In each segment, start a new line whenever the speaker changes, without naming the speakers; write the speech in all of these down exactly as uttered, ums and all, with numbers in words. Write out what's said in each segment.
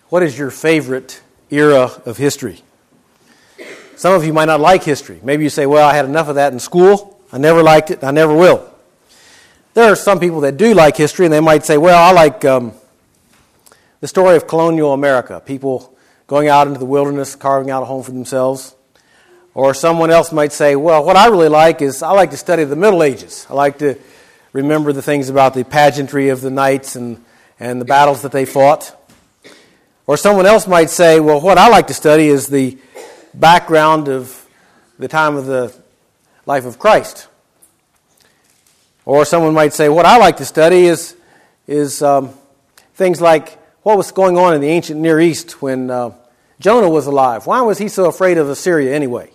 What is your favorite era of history? Some of you might not like history. Maybe you say, well, I had enough of that in school. I never liked it. I never will. There are some people that do like history, and they might say, well, I like um, the story of colonial America, people going out into the wilderness, carving out a home for themselves. Or someone else might say, well, what I really like is I like to study the Middle Ages. I like to remember the things about the pageantry of the knights and, and the battles that they fought. Or someone else might say, well, what I like to study is the background of the time of the life of Christ. Or someone might say, what I like to study is is um, things like what was going on in the ancient Near East when uh, Jonah was alive. Why was he so afraid of Assyria anyway?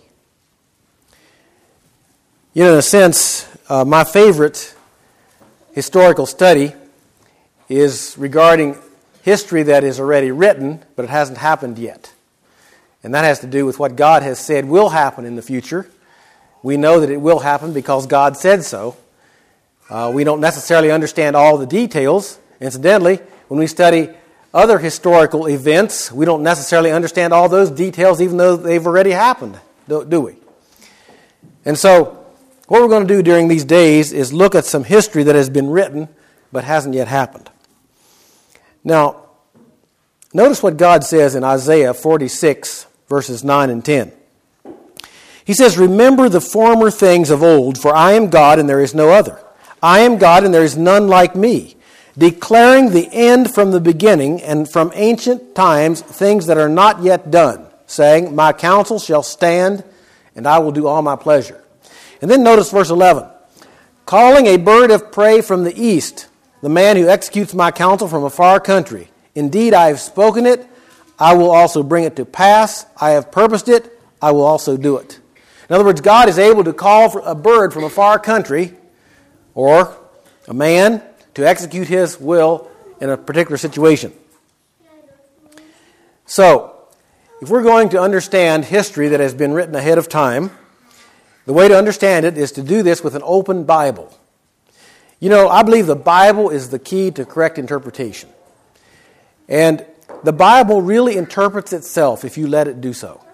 You know, in a sense, uh, my favorite historical study is regarding history that is already written, but it hasn't happened yet. And that has to do with what God has said will happen in the future. We know that it will happen because God said so. Uh, we don't necessarily understand all the details. Incidentally, when we study other historical events, we don't necessarily understand all those details even though they've already happened, do, do we? And so, what we're going to do during these days is look at some history that has been written but hasn't yet happened. Now, notice what God says in Isaiah forty-six, verses nine and ten. He says, remember the former things of old, for I am God and there is no other. I am God and there is none like me, declaring the end from the beginning and from ancient times things that are not yet done, saying, my counsel shall stand and I will do all my pleasure. And then notice verse eleven. Calling a bird of prey from the east, the man who executes my counsel from a far country. Indeed, I have spoken it, I will also bring it to pass. I have purposed it, I will also do it. In other words, God is able to call for a bird from a far country or a man to execute his will in a particular situation. So, if we're going to understand history that has been written ahead of time, the way to understand it is to do this with an open Bible. You know, I believe the Bible is the key to correct interpretation. And the Bible really interprets itself if you let it do so.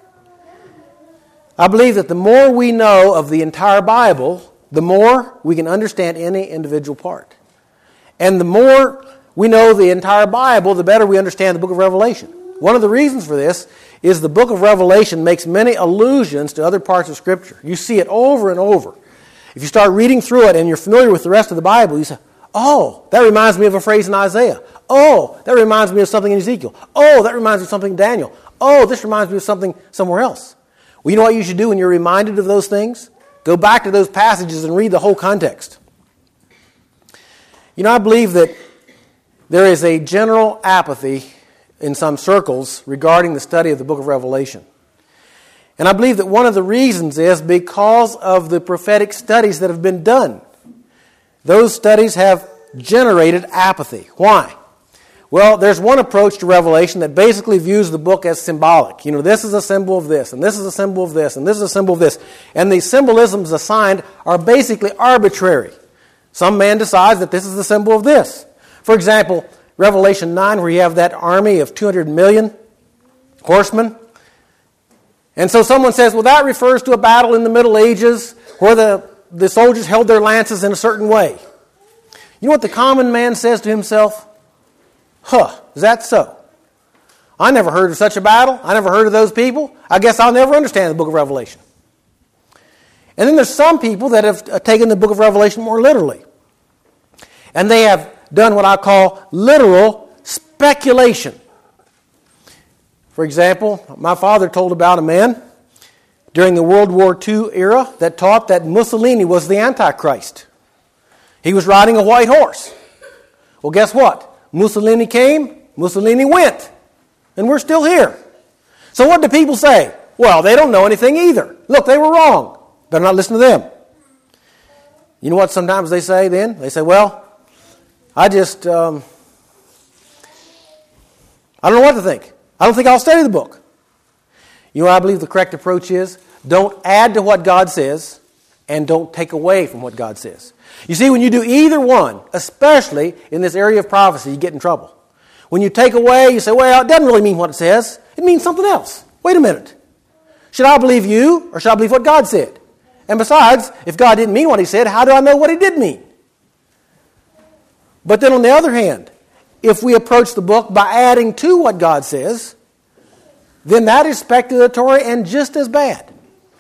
I believe that the more we know of the entire Bible, the more we can understand any individual part. And the more we know the entire Bible, the better we understand the book of Revelation. One of the reasons for this is the book of Revelation makes many allusions to other parts of Scripture. You see it over and over. If you start reading through it and you're familiar with the rest of the Bible, you say, oh, that reminds me of a phrase in Isaiah. Oh, that reminds me of something in Ezekiel. Oh, that reminds me of something in Daniel. Oh, this reminds me of something somewhere else. Well, you know what you should do when you're reminded of those things? Go back to those passages and read the whole context. You know, I believe that there is a general apathy in some circles regarding the study of the book of Revelation. And I believe that one of the reasons is because of the prophetic studies that have been done. Those studies have generated apathy. Why? Well, there's one approach to Revelation that basically views the book as symbolic. You know, this is a symbol of this, and this is a symbol of this, and this is a symbol of this. And the symbolisms assigned are basically arbitrary. Some man decides that this is the symbol of this. For example, Revelation nine, where you have that army of two hundred million horsemen. And so someone says, well, that refers to a battle in the Middle Ages where the, the soldiers held their lances in a certain way. You know what the common man says to himself? Huh, is that so? I never heard of such a battle. I never heard of those people. I guess I'll never understand the book of Revelation. And then there's some people that have taken the book of Revelation more literally. And they have done what I call literal speculation. For example, my father told about a man during the World War Two era that taught that Mussolini was the Antichrist. He was riding a white horse. Well, guess what? Mussolini came, Mussolini went, and we're still here. So what do people say? Well, they don't know anything either. Look, they were wrong. Better not listen to them. You know what sometimes they say then? They say, well, I just, um, I don't know what to think. I don't think I'll study the book. You know what I believe the correct approach is? Don't add to what God says, and don't take away from what God says. You see, when you do either one, especially in this area of prophecy, you get in trouble. When you take away, you say, well, it doesn't really mean what it says. It means something else. Wait a minute. Should I believe you or should I believe what God said? And besides, if God didn't mean what he said, how do I know what he did mean? But then on the other hand, if we approach the book by adding to what God says, then that is speculatory and just as bad.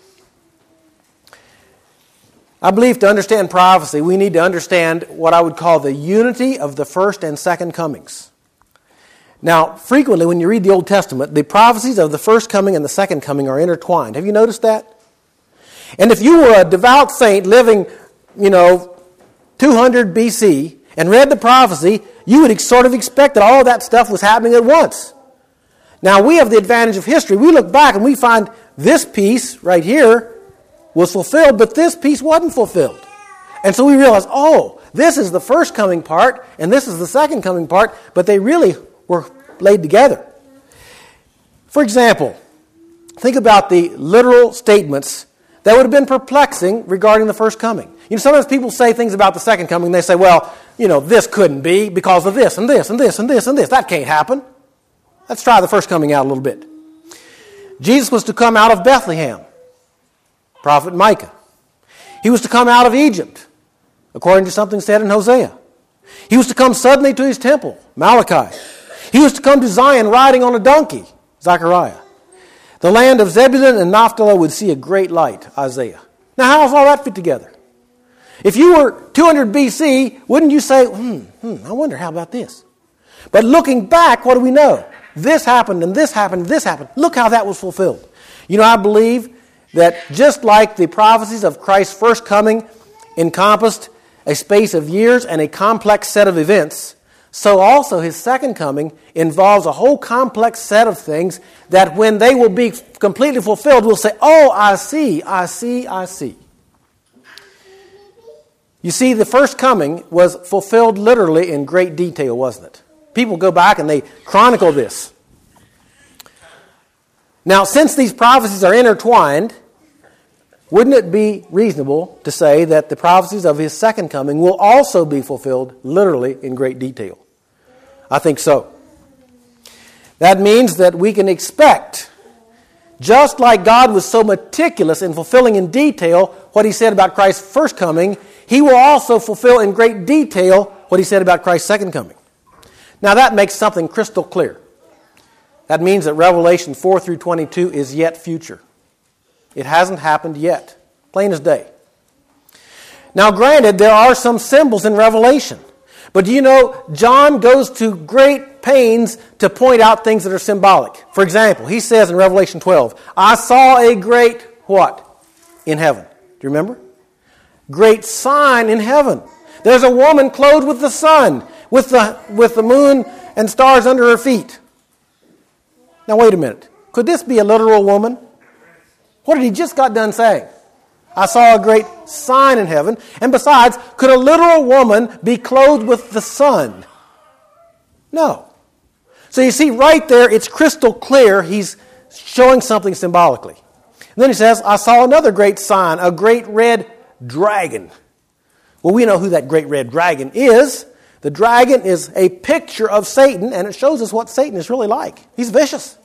I believe to understand prophecy, we need to understand what I would call the unity of the first and second comings. Now, frequently when you read the Old Testament, the prophecies of the first coming and the second coming are intertwined. Have you noticed that? And if you were a devout saint living, you know, two hundred B C and read the prophecy, you would sort of expect that all of that stuff was happening at once. Now, we have the advantage of history. We look back and we find this piece right here was fulfilled, but this piece wasn't fulfilled. And so we realize, oh, this is the first coming part, and this is the second coming part, but they really were laid together. For example, think about the literal statements that would have been perplexing regarding the first coming. You know, sometimes people say things about the second coming, and they say, well, you know, this couldn't be because of this, and this, and this, and this, and this. That can't happen. Let's try the first coming out a little bit. Jesus was to come out of Bethlehem. Prophet Micah. He was to come out of Egypt, according to something said in Hosea. He was to come suddenly to his temple, Malachi. He was to come to Zion riding on a donkey, Zechariah. The land of Zebulun and Naphtali would see a great light, Isaiah. Now, how does all that fit together? If you were two hundred B C, wouldn't you say, hmm, hmm, I wonder how about this? But looking back, what do we know? This happened, and this happened, and this happened. Look how that was fulfilled. You know, I believe that just like the prophecies of Christ's first coming encompassed a space of years and a complex set of events, so also his second coming involves a whole complex set of things that when they will be completely fulfilled, we'll say, oh, I see, I see, I see. You see, the first coming was fulfilled literally in great detail, wasn't it? People go back and they chronicle this. Now, since these prophecies are intertwined, wouldn't it be reasonable to say that the prophecies of his second coming will also be fulfilled literally in great detail? I think so. That means that we can expect, just like God was so meticulous in fulfilling in detail what he said about Christ's first coming, he will also fulfill in great detail what he said about Christ's second coming. Now that makes something crystal clear. That means that Revelation four through twenty-two is yet future. It hasn't happened yet. Plain as day. Now granted, there are some symbols in Revelation. But do you know, John goes to great pains to point out things that are symbolic. For example, he says in Revelation twelve, I saw a great, what? In heaven. Do you remember? Great sign in heaven. There's a woman clothed with the sun, with the, with the moon and stars under her feet. Now wait a minute. Could this be a literal woman? What did he just got done saying? I saw a great sign in heaven. And besides, could a literal woman be clothed with the sun? No. So you see, right there, it's crystal clear he's showing something symbolically. And then he says, I saw another great sign, a great red dragon. Well, we know who that great red dragon is. The dragon is a picture of Satan, and it shows us what Satan is really like. He's vicious.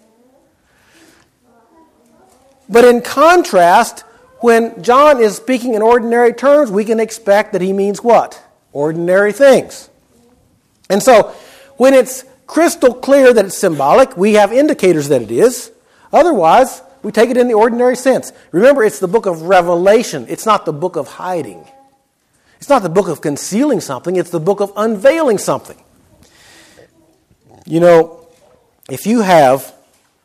But in contrast, when John is speaking in ordinary terms, we can expect that he means what? Ordinary things. And so, when it's crystal clear that it's symbolic, we have indicators that it is. Otherwise, we take it in the ordinary sense. Remember, it's the book of Revelation. It's not the book of hiding. It's not the book of concealing something. It's the book of unveiling something. You know, if you have,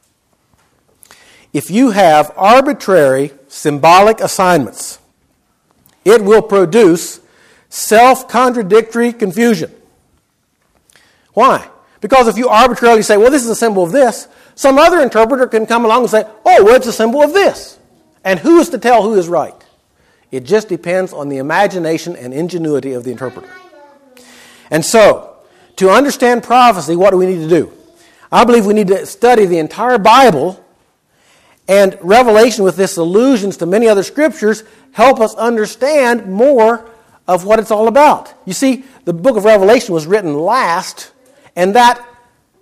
if you have arbitrary symbolic assignments, it will produce self-contradictory confusion. Why? Because if you arbitrarily say, well, this is a symbol of this, some other interpreter can come along and say, oh, well, it's a symbol of this. And who is to tell who is right? It just depends on the imagination and ingenuity of the interpreter. And so, to understand prophecy, what do we need to do? I believe we need to study the entire Bible, and Revelation with its allusions to many other scriptures help us understand more of what it's all about. You see, the book of Revelation was written last, and that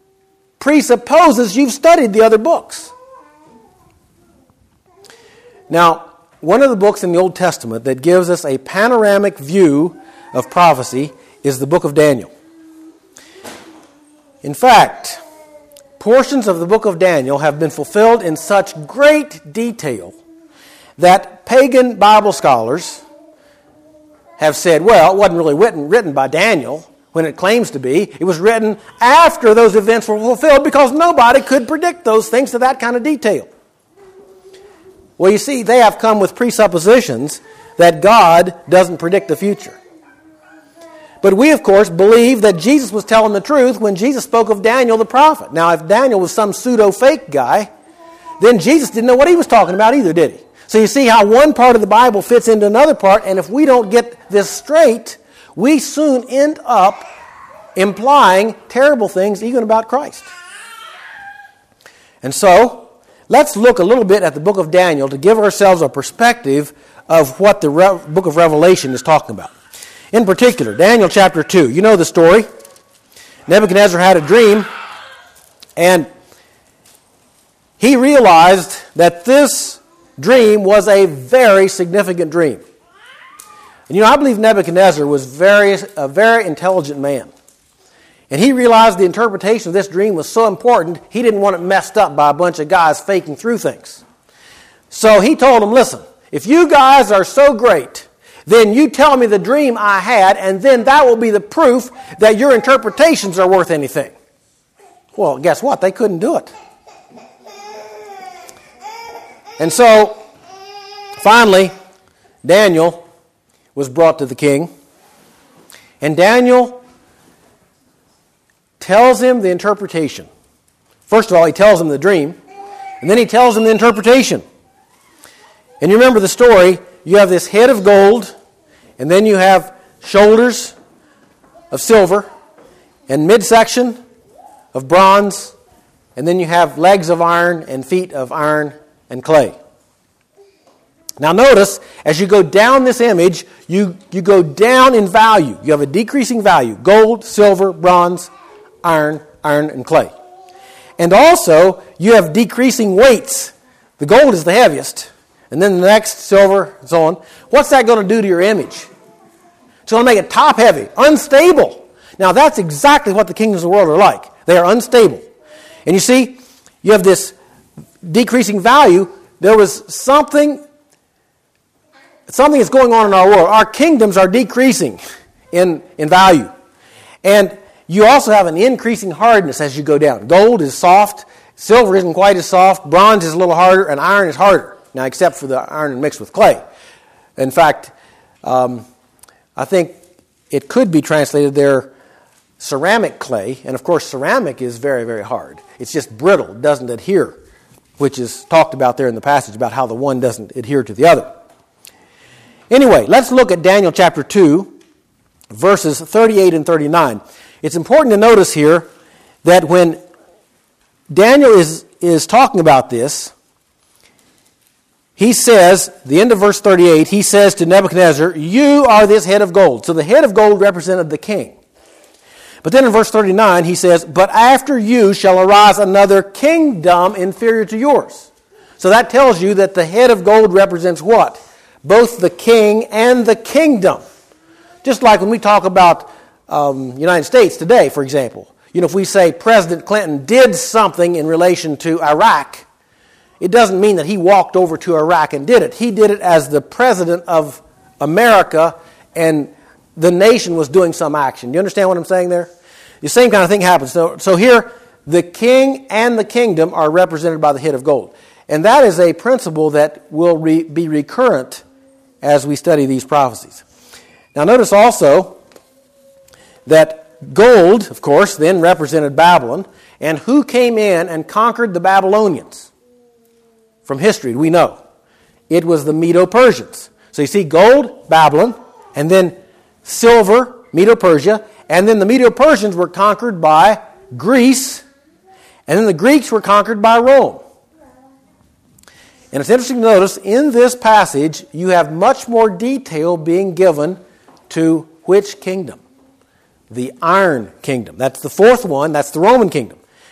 presupposes you've studied the other books. Now, one of the books in the Old Testament that gives us a panoramic view of prophecy is the book of Daniel. In fact, portions of the book of Daniel have been fulfilled in such great detail that pagan Bible scholars have said, well, it wasn't really written, written by Daniel when it claims to be. It was written after those events were fulfilled because nobody could predict those things to that kind of detail. Well, you see, they have come with presuppositions that God doesn't predict the future. But we, of course, believe that Jesus was telling the truth when Jesus spoke of Daniel the prophet. Now, if Daniel was some pseudo-fake guy, then Jesus didn't know what he was talking about either, did he? So you see how one part of the Bible fits into another part, and if we don't get this straight, we soon end up implying terrible things even about Christ. And so, let's look a little bit at the book of Daniel to give ourselves a perspective of what the Re- book of Revelation is talking about. In particular, Daniel chapter two. You know the story. Nebuchadnezzar had a dream, and he realized that this dream was a very significant dream. And you know, I believe Nebuchadnezzar was very, a very intelligent man. And he realized the interpretation of this dream was so important, he didn't want it messed up by a bunch of guys faking through things. So he told them, listen, if you guys are so great, then you tell me the dream I had, and then that will be the proof that your interpretations are worth anything. Well, guess what? They couldn't do it. And so, finally, Daniel was brought to the king. And Daniel tells him the interpretation. First of all, he tells him the dream. And then he tells him the interpretation. And you remember the story. You have this head of gold, and then you have shoulders of silver, and midsection of bronze, and then you have legs of iron and feet of iron and clay. Now notice, as you go down this image, you, you go down in value. You have a decreasing value. Gold, silver, bronze, iron, iron, and clay. And also, you have decreasing weights. The gold is the heaviest. And then the next, silver, and so on. What's that going to do to your image? It's going to make it top heavy, unstable. Now that's exactly what the kingdoms of the world are like. They are unstable. And you see, you have this decreasing value. There was something, something is going on in our world. Our kingdoms are decreasing in, in value. And you also have an increasing hardness as you go down. Gold is soft. Silver isn't quite as soft. Bronze is a little harder. And iron is harder. Now, except for the iron mixed with clay. In fact, um, I think it could be translated there ceramic clay. And of course, ceramic is very, very hard. It's just brittle. It doesn't adhere, which is talked about there in the passage about how the one doesn't adhere to the other. Anyway, let's look at Daniel chapter two, verses thirty-eight and thirty-nine. It's important to notice here that when Daniel is, is talking about this, he says, the end of verse thirty-eight, he says to Nebuchadnezzar, you are this head of gold. So the head of gold represented the king. But then in verse thirty-nine, he says, but after you shall arise another kingdom inferior to yours. So that tells you that the head of gold represents what? Both the king and the kingdom. Just like when we talk about um, United States today, for example. You know, if we say President Clinton did something in relation to Iraq, it doesn't mean that he walked over to Iraq and did it. He did it as the president of America, and the nation was doing some action. Do you understand what I'm saying there? The same kind of thing happens. So, so here, the king and the kingdom are represented by the head of gold. And that is a principle that will re- be recurrent as we study these prophecies. Now notice also that gold, of course, then represented Babylon. And who came in and conquered the Babylonians? From history, we know. It was the Medo-Persians. So you see gold, Babylon, and then silver, Medo-Persia, and then the Medo-Persians were conquered by Greece, and then the Greeks were conquered by Rome. And it's interesting to notice, in this passage, you have much more detail being given to which kingdom? The Iron Kingdom. That's the fourth one, that's the Roman kingdom.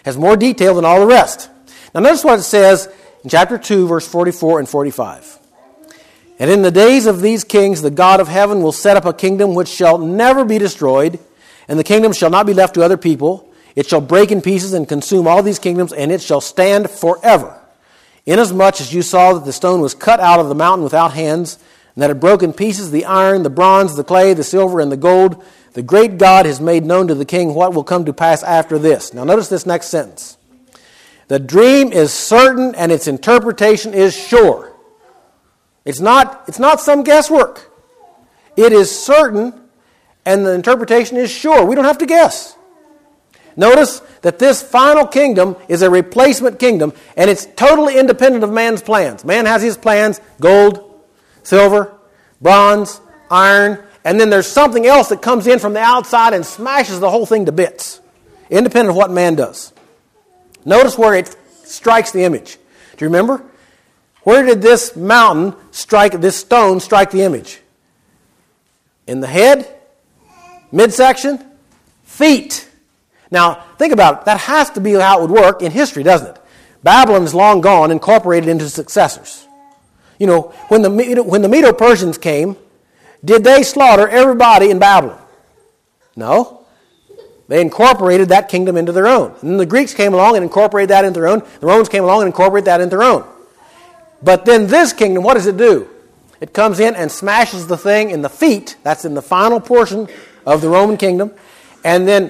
Has more detail than all the rest. Now notice what it says in chapter two, verse forty-four and forty-five. And in the days of these kings, the God of heaven will set up a kingdom which shall never be destroyed, and the kingdom shall not be left to other people. It shall break in pieces and consume all these kingdoms, and it shall stand forever. Inasmuch as you saw that the stone was cut out of the mountain without hands, and that it broke in pieces the iron, the bronze, the clay, the silver, and the gold, the great God has made known to the king what will come to pass after this. Now notice this next sentence. The dream is certain and its interpretation is sure. It's not, it's not some guesswork. It is certain and the interpretation is sure. We don't have to guess. Notice that this final kingdom is a replacement kingdom, and it's totally independent of man's plans. Man has his plans, gold, silver, bronze, iron, and then there's something else that comes in from the outside and smashes the whole thing to bits, independent of what man does. Notice where it strikes the image. Do you remember? Where did this mountain strike, this stone strike the image? In the head? Midsection? Feet. Now, think about it. That has to be how it would work in history, doesn't it? Babylon is long gone, incorporated into successors. You know, when the, when the Medo-Persians came, did they slaughter everybody in Babylon? No. They incorporated that kingdom into their own. And then the Greeks came along and incorporated that into their own. The Romans came along and incorporated that into their own. But then this kingdom, what does it do? It comes in and smashes the thing in the feet. That's in the final portion of the Roman kingdom. And then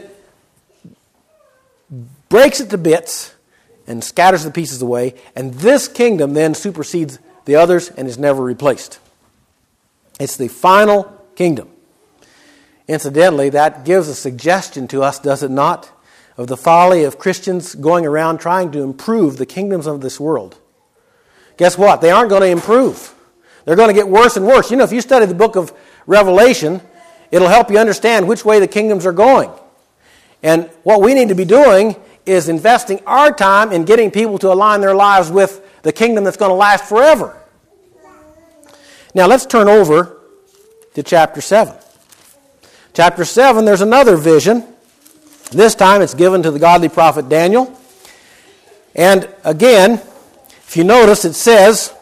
breaks it to bits and scatters the pieces away. And this kingdom then supersedes the others and is never replaced. It's the final kingdom. Incidentally, that gives a suggestion to us, does it not, of the folly of Christians going around trying to improve the kingdoms of this world. Guess what? They aren't going to improve. They're going to get worse and worse. You know, if you study the book of Revelation, it'll help you understand which way the kingdoms are going. And what we need to be doing is investing our time in getting people to align their lives with the kingdom that's going to last forever. Now let's turn over to chapter seven. Chapter seven, there's another vision. This time it's given to the godly prophet Daniel. And again, if you notice, it says,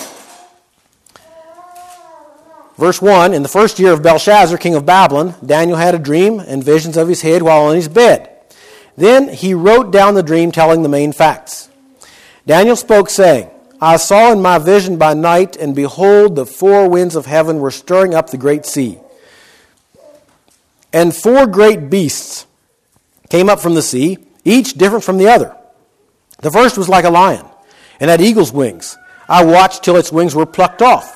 verse one, in the first year of Belshazzar, king of Babylon, Daniel had a dream and visions of his head while on his bed. Then he wrote down the dream, telling the main facts. Daniel spoke, saying, I saw in my vision by night, and behold, the four winds of heaven were stirring up the great sea. And four great beasts came up from the sea, each different from the other. The first was like a lion, and had eagle's wings. I watched till its wings were plucked off.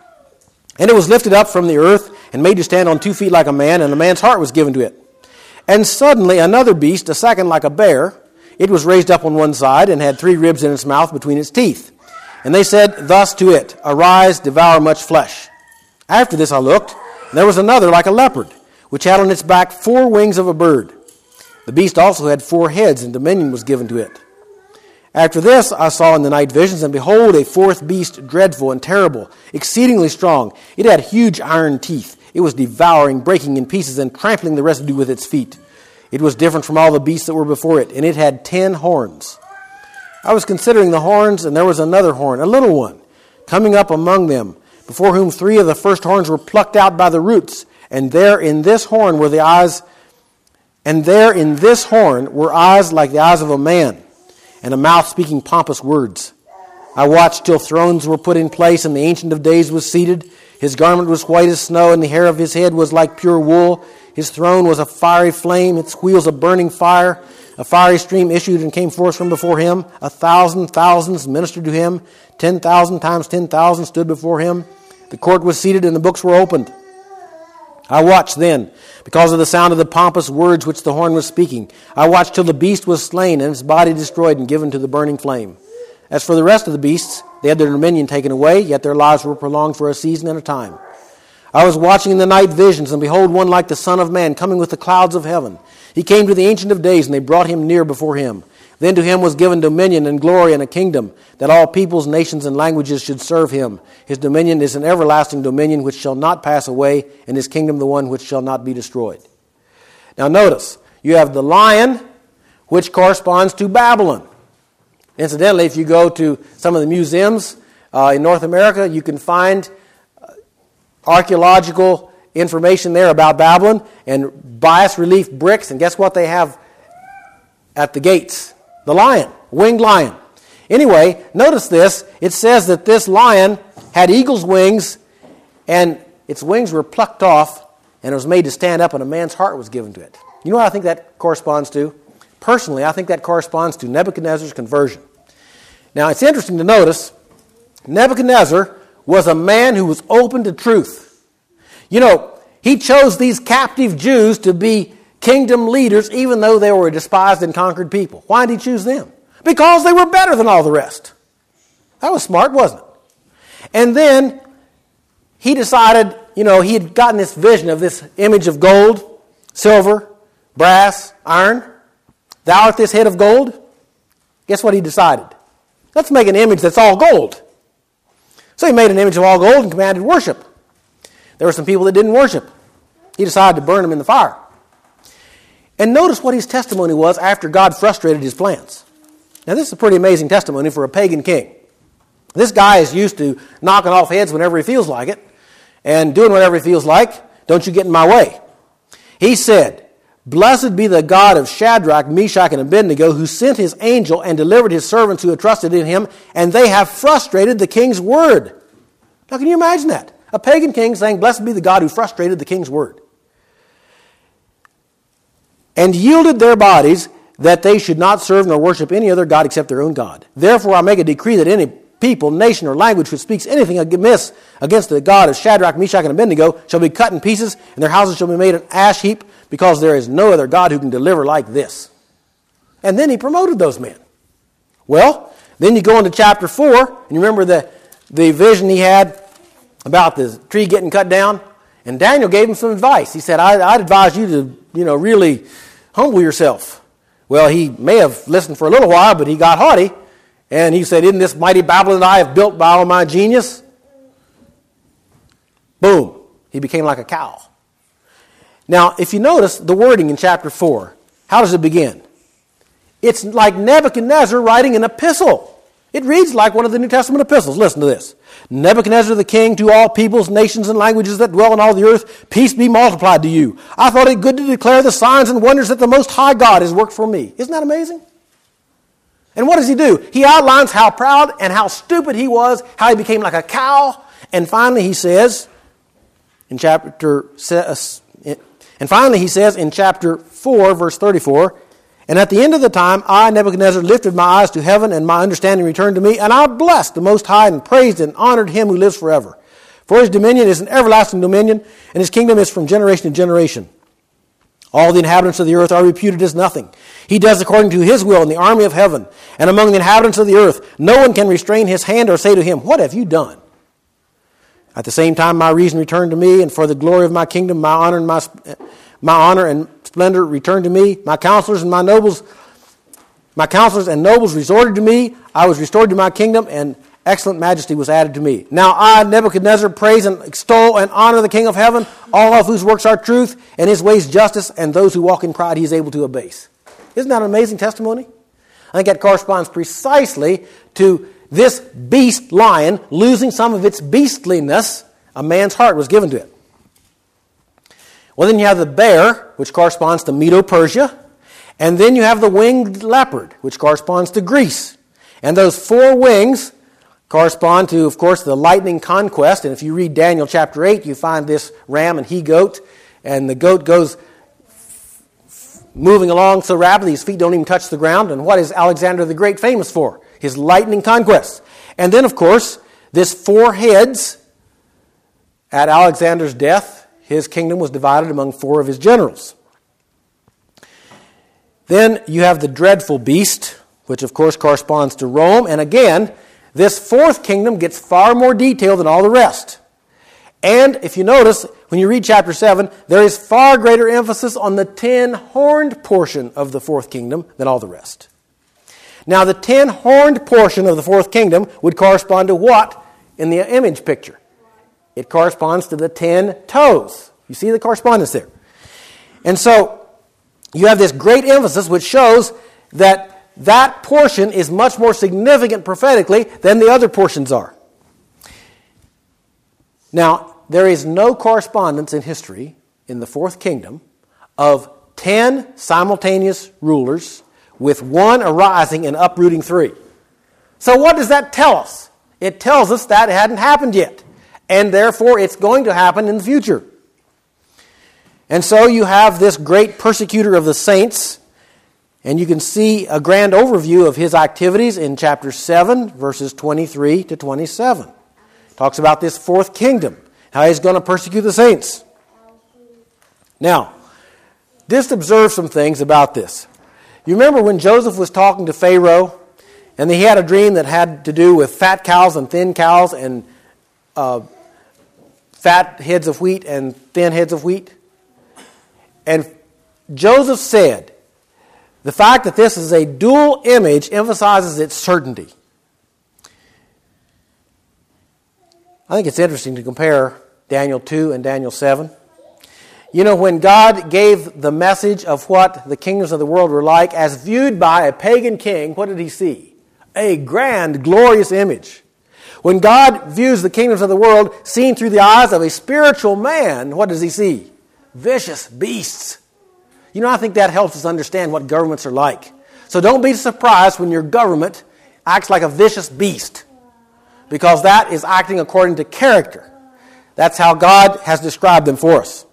And it was lifted up from the earth, and made to stand on two feet like a man, and a man's heart was given to it. And suddenly another beast, a second like a bear, it was raised up on one side, and had three ribs in its mouth between its teeth. And they said thus to it, Arise, devour much flesh. After this I looked, and there was another like a leopard, which had on its back four wings of a bird. The beast also had four heads, and dominion was given to it. After this I saw in the night visions, and behold, a fourth beast, dreadful and terrible, exceedingly strong. It had huge iron teeth. It was devouring, breaking in pieces, and trampling the residue with its feet. It was different from all the beasts that were before it, and it had ten horns. I was considering the horns, and there was another horn, a little one, coming up among them, before whom three of the first horns were plucked out by the roots. And there in this horn were the eyes, and there in this horn were eyes like the eyes of a man, and a mouth speaking pompous words. I watched till thrones were put in place, and the Ancient of Days was seated. His garment was white as snow, and the hair of his head was like pure wool. His throne was a fiery flame, its wheels a burning fire. A fiery stream issued and came forth from before him. A thousand thousands ministered to him. Ten thousand times ten thousand stood before him. The court was seated, and the books were opened. I watched then, because of the sound of the pompous words which the horn was speaking. I watched till the beast was slain, and its body destroyed and given to the burning flame. As for the rest of the beasts, they had their dominion taken away, yet their lives were prolonged for a season and a time. I was watching in the night visions, and behold, one like the Son of Man, coming with the clouds of heaven. He came to the Ancient of Days, and they brought him near before him. Then to him was given dominion and glory and a kingdom, that all peoples, nations, and languages should serve him. His dominion is an everlasting dominion which shall not pass away, and his kingdom the one which shall not be destroyed. Now notice, you have the lion, which corresponds to Babylon. Incidentally, if you go to some of the museums uh, in North America, you can find archaeological information there about Babylon and bas-relief bricks. And guess what they have at the gates? The lion, winged lion. Anyway, notice this. It says that this lion had eagle's wings, and its wings were plucked off, and it was made to stand up, and a man's heart was given to it. You know what I think that corresponds to? Personally, I think that corresponds to Nebuchadnezzar's conversion. Now, it's interesting to notice, Nebuchadnezzar was a man who was open to truth. You know, he chose these captive Jews to be kingdom leaders, even though they were a despised and conquered people. Why did he choose them? Because they were better than all the rest. That was smart, wasn't it? And then he decided, you know, he had gotten this vision of this image of gold, silver, brass, iron. Thou art this head of gold. Guess what he decided? Let's make an image that's all gold. So he made an image of all gold and commanded worship. There were some people that didn't worship. He decided to burn them in the fire. And notice what his testimony was after God frustrated his plans. Now this is a pretty amazing testimony for a pagan king. This guy is used to knocking off heads whenever he feels like it and doing whatever he feels like. Don't you get in my way. He said, Blessed be the God of Shadrach, Meshach, and Abednego, who sent his angel and delivered his servants who had trusted in him, and they have frustrated the king's word. Now, can you imagine that? A pagan king saying, Blessed be the God who frustrated the king's word. And yielded their bodies that they should not serve nor worship any other God except their own God. Therefore, I make a decree that any people, nation, or language which speaks anything amiss against the God of Shadrach, Meshach, and Abednego shall be cut in pieces, and their houses shall be made an ash heap, because there is no other God who can deliver like this. And then he promoted those men. Well, then you go into chapter four, and you remember the, the vision he had about the tree getting cut down? And Daniel gave him some advice. He said, I, I'd advise you to, you know, really humble yourself. Well, he may have listened for a little while, but he got haughty. And he said, Isn't this mighty Babylon that I have built by all my genius? Boom. He became like a cow. Now, if you notice the wording in chapter four, how does it begin? It's like Nebuchadnezzar writing an epistle. It reads like one of the New Testament epistles. Listen to this. Nebuchadnezzar the king, to all peoples, nations, and languages that dwell on all the earth, peace be multiplied to you. I thought it good to declare the signs and wonders that the Most High God has worked for me. Isn't that amazing? And what does he do? He outlines how proud and how stupid he was, how he became like a cow, and finally he says, in chapter, and finally he says in chapter four, verse thirty-four, And at the end of the time, I, Nebuchadnezzar, lifted my eyes to heaven, and my understanding returned to me, and I blessed the Most High, and praised and honored him who lives forever. For his dominion is an everlasting dominion, and his kingdom is from generation to generation. All the inhabitants of the earth are reputed as nothing. He does according to his will in the army of heaven, and among the inhabitants of the earth, no one can restrain his hand or say to him, What have you done? At the same time, my reason returned to me, and for the glory of my kingdom, my honor and my, my honor and splendor returned to me. My counselors and my nobles, my counselors and nobles resorted to me. I was restored to my kingdom, and excellent majesty was added to me. Now I, Nebuchadnezzar, praise and extol and honor the King of heaven, all of whose works are truth, and his ways justice, and those who walk in pride he is able to abase. Isn't that an amazing testimony? I think that corresponds precisely to this beast lion losing some of its beastliness. A man's heart was given to it. Well, then you have the bear, which corresponds to Medo-Persia, and then you have the winged leopard, which corresponds to Greece. And those four wings correspond to, of course, the lightning conquest. And if you read Daniel chapter eight, you find this ram and he-goat, and the goat goes moving along so rapidly his feet don't even touch the ground. And what is Alexander the Great famous for? His lightning conquests. And then, of course, this four heads. At Alexander's death, his kingdom was divided among four of his generals. Then you have the dreadful beast, which of course corresponds to Rome. And again, this fourth kingdom gets far more detail than all the rest. And if you notice, when you read chapter seven, there is far greater emphasis on the ten-horned portion of the fourth kingdom than all the rest. Now, the ten-horned portion of the fourth kingdom would correspond to what in the image picture? It corresponds to the ten toes. You see the correspondence there. And so, you have this great emphasis which shows that that portion is much more significant prophetically than the other portions are. Now, there is no correspondence in history in the fourth kingdom of ten simultaneous rulers with one arising and uprooting three. So what does that tell us? It tells us that it hadn't happened yet, and therefore it's going to happen in the future. And so you have this great persecutor of the saints, and you can see a grand overview of his activities in chapter seven, verses twenty-three to twenty-seven. It talks about this fourth kingdom, how he's going to persecute the saints. Now, just observe some things about this. You remember when Joseph was talking to Pharaoh, and he had a dream that had to do with fat cows and thin cows and uh, fat heads of wheat and thin heads of wheat? And Joseph said, the fact that this is a dual image emphasizes its certainty. I think it's interesting to compare Daniel two and Daniel seven. You know, when God gave the message of what the kingdoms of the world were like as viewed by a pagan king, what did he see? A grand, glorious image. When God views the kingdoms of the world seen through the eyes of a spiritual man, what does he see? Vicious beasts. You know, I think that helps us understand what governments are like. So don't be surprised when your government acts like a vicious beast, because that is acting according to character. That's how God has described them for us.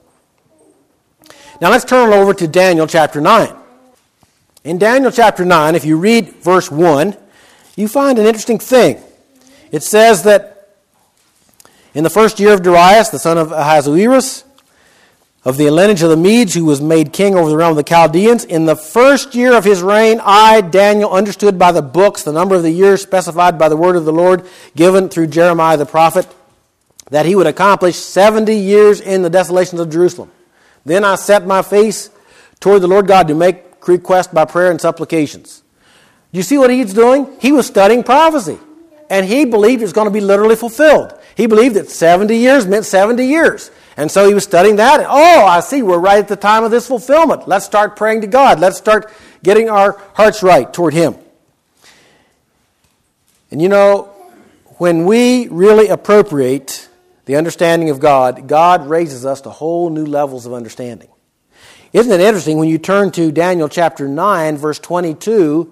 Now let's turn over to Daniel chapter nine. In Daniel chapter nine, if you read verse one, you find an interesting thing. It says that in the first year of Darius, the son of Ahasuerus, of the lineage of the Medes, who was made king over the realm of the Chaldeans, in the first year of his reign, I, Daniel, understood by the books the number of the years specified by the word of the Lord given through Jeremiah the prophet, that he would accomplish seventy years in the desolations of Jerusalem. Then I set my face toward the Lord God to make request by prayer and supplications. You see what he's doing? He was studying prophecy, and he believed it was going to be literally fulfilled. He believed that seventy years meant seventy years. And so he was studying that. And, oh, I see, we're right at the time of this fulfillment. Let's start praying to God. Let's start getting our hearts right toward him. And you know, when we really appropriate the understanding of God, God raises us to whole new levels of understanding. Isn't it interesting when you turn to Daniel chapter nine, verse twenty-two,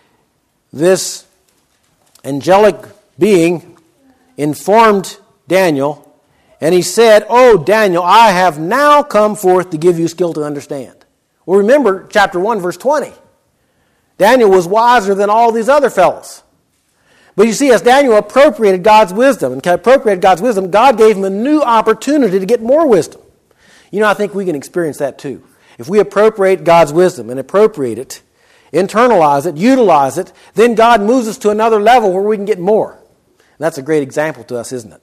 this angelic being informed Daniel, and he said, "Oh, Daniel, I have now come forth to give you skill to understand." Well, remember chapter one, verse twenty. Daniel was wiser than all these other fellows. But you see, as Daniel appropriated God's wisdom, and appropriated God's wisdom, God gave him a new opportunity to get more wisdom. You know, I think we can experience that too. If we appropriate God's wisdom and appropriate it, internalize it, utilize it, then God moves us to another level where we can get more. And that's a great example to us, isn't it?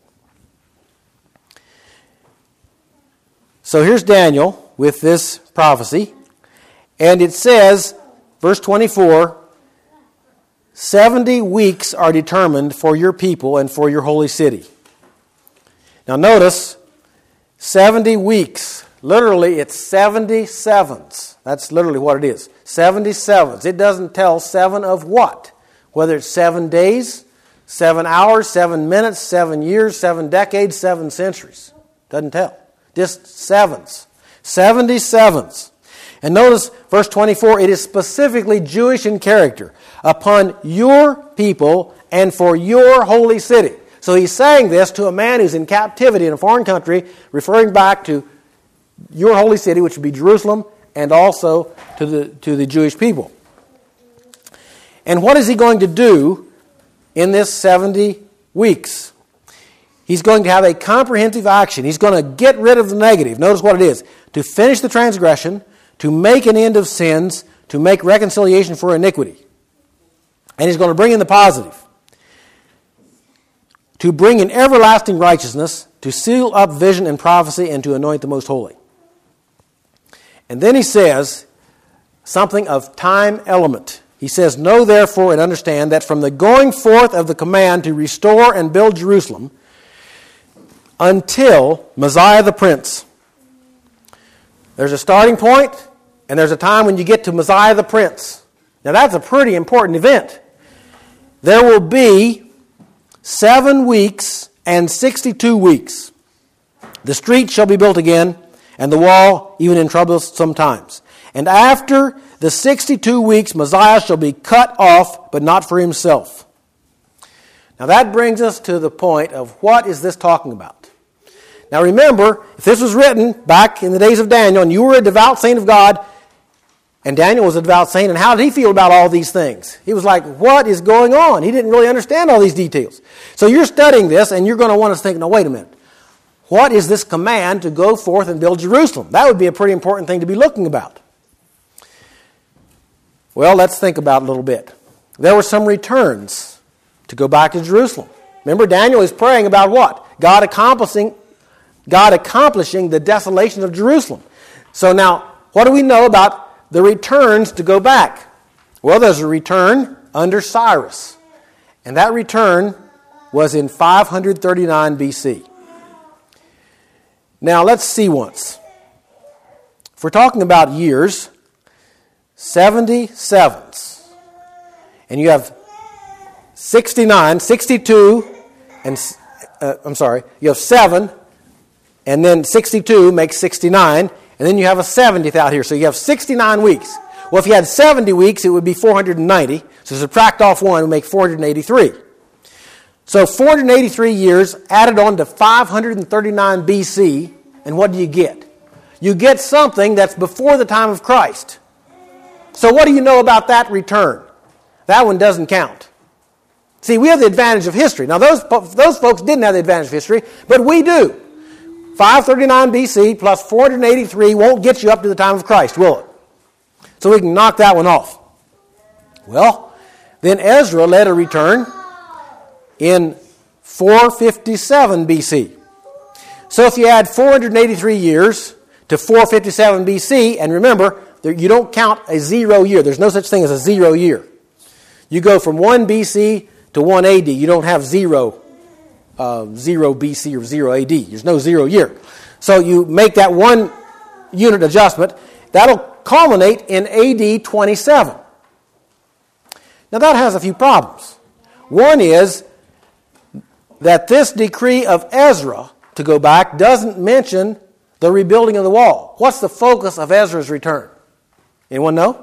So here's Daniel with this prophecy, and it says, verse twenty-four, seventy weeks are determined for your people and for your holy city. Now notice, seventy weeks. Literally, it's seventy sevens. That's literally what it is. seventy sevens. It doesn't tell seven of what. Whether it's seven days, seven hours, seven minutes, seven years, seven decades, seven centuries. Doesn't tell. Just sevens. seventy sevens. And notice verse twenty-four, it is specifically Jewish in character, upon your people and for your holy city. So he's saying this to a man who's in captivity in a foreign country, referring back to your holy city, which would be Jerusalem, and also to the, to the Jewish people. And what is he going to do in this seventy weeks? He's going to have a comprehensive action. He's going to get rid of the negative. Notice what it is. To finish the transgression, to make an end of sins, to make reconciliation for iniquity. And he's going to bring in the positive. To bring in everlasting righteousness, to seal up vision and prophecy, and to anoint the most holy. And then he says something of time element. He says, "Know therefore and understand that from the going forth of the command to restore and build Jerusalem until Messiah the Prince." There's a starting point, and there's a time when you get to Messiah the Prince. Now that's a pretty important event. There will be seven weeks and sixty-two weeks. The street shall be built again, and the wall even in troublesome times. And after the sixty-two weeks, Messiah shall be cut off, but not for himself. Now that brings us to the point of what is this talking about? Now remember, if this was written back in the days of Daniel, and you were a devout saint of God, and Daniel was a devout saint, and how did he feel about all these things? He was like, what is going on? He didn't really understand all these details. So you're studying this, and you're going to want to think, no, wait a minute. What is this command to go forth and build Jerusalem? That would be a pretty important thing to be looking about. Well, let's think about it a little bit. There were some returns to go back to Jerusalem. Remember, Daniel is praying about what? God accomplishing, God accomplishing the desolation of Jerusalem. So now, what do we know about the returns to go back? Well, there's a return under Cyrus. And that return was in five thirty-nine B C. Now, let's see once. If we're talking about years, seventy sevens. And you have sixty-nine, sixty-two, and uh, I'm sorry, you have seven, and then sixty-two makes sixty-nine, and then you have a seventieth out here. So you have sixty-nine weeks. Well, if you had seventy weeks, it would be four hundred ninety. So subtract off one, it would make four hundred eighty-three. So four hundred eighty-three years added on to five thirty-nine B C, and what do you get? You get something that's before the time of Christ. So what do you know about that return? That one doesn't count. See, we have the advantage of history. Now, those, those folks didn't have the advantage of history, but we do. five thirty-nine B C plus four hundred eighty-three won't get you up to the time of Christ, will it? So we can knock that one off. Well, then Ezra led a return in four fifty-seven B C. So if you add four hundred eighty-three years to four fifty-seven B C, and remember, you don't count a zero year. There's no such thing as a zero year. You go from one B C to one A D. You don't have zero, uh, zero B C or zero A D. There's no zero year. So you make that one unit adjustment. That'll culminate in A D twenty-seven. Now that has a few problems. One is that this decree of Ezra to go back doesn't mention the rebuilding of the wall. What's the focus of Ezra's return? Anyone know?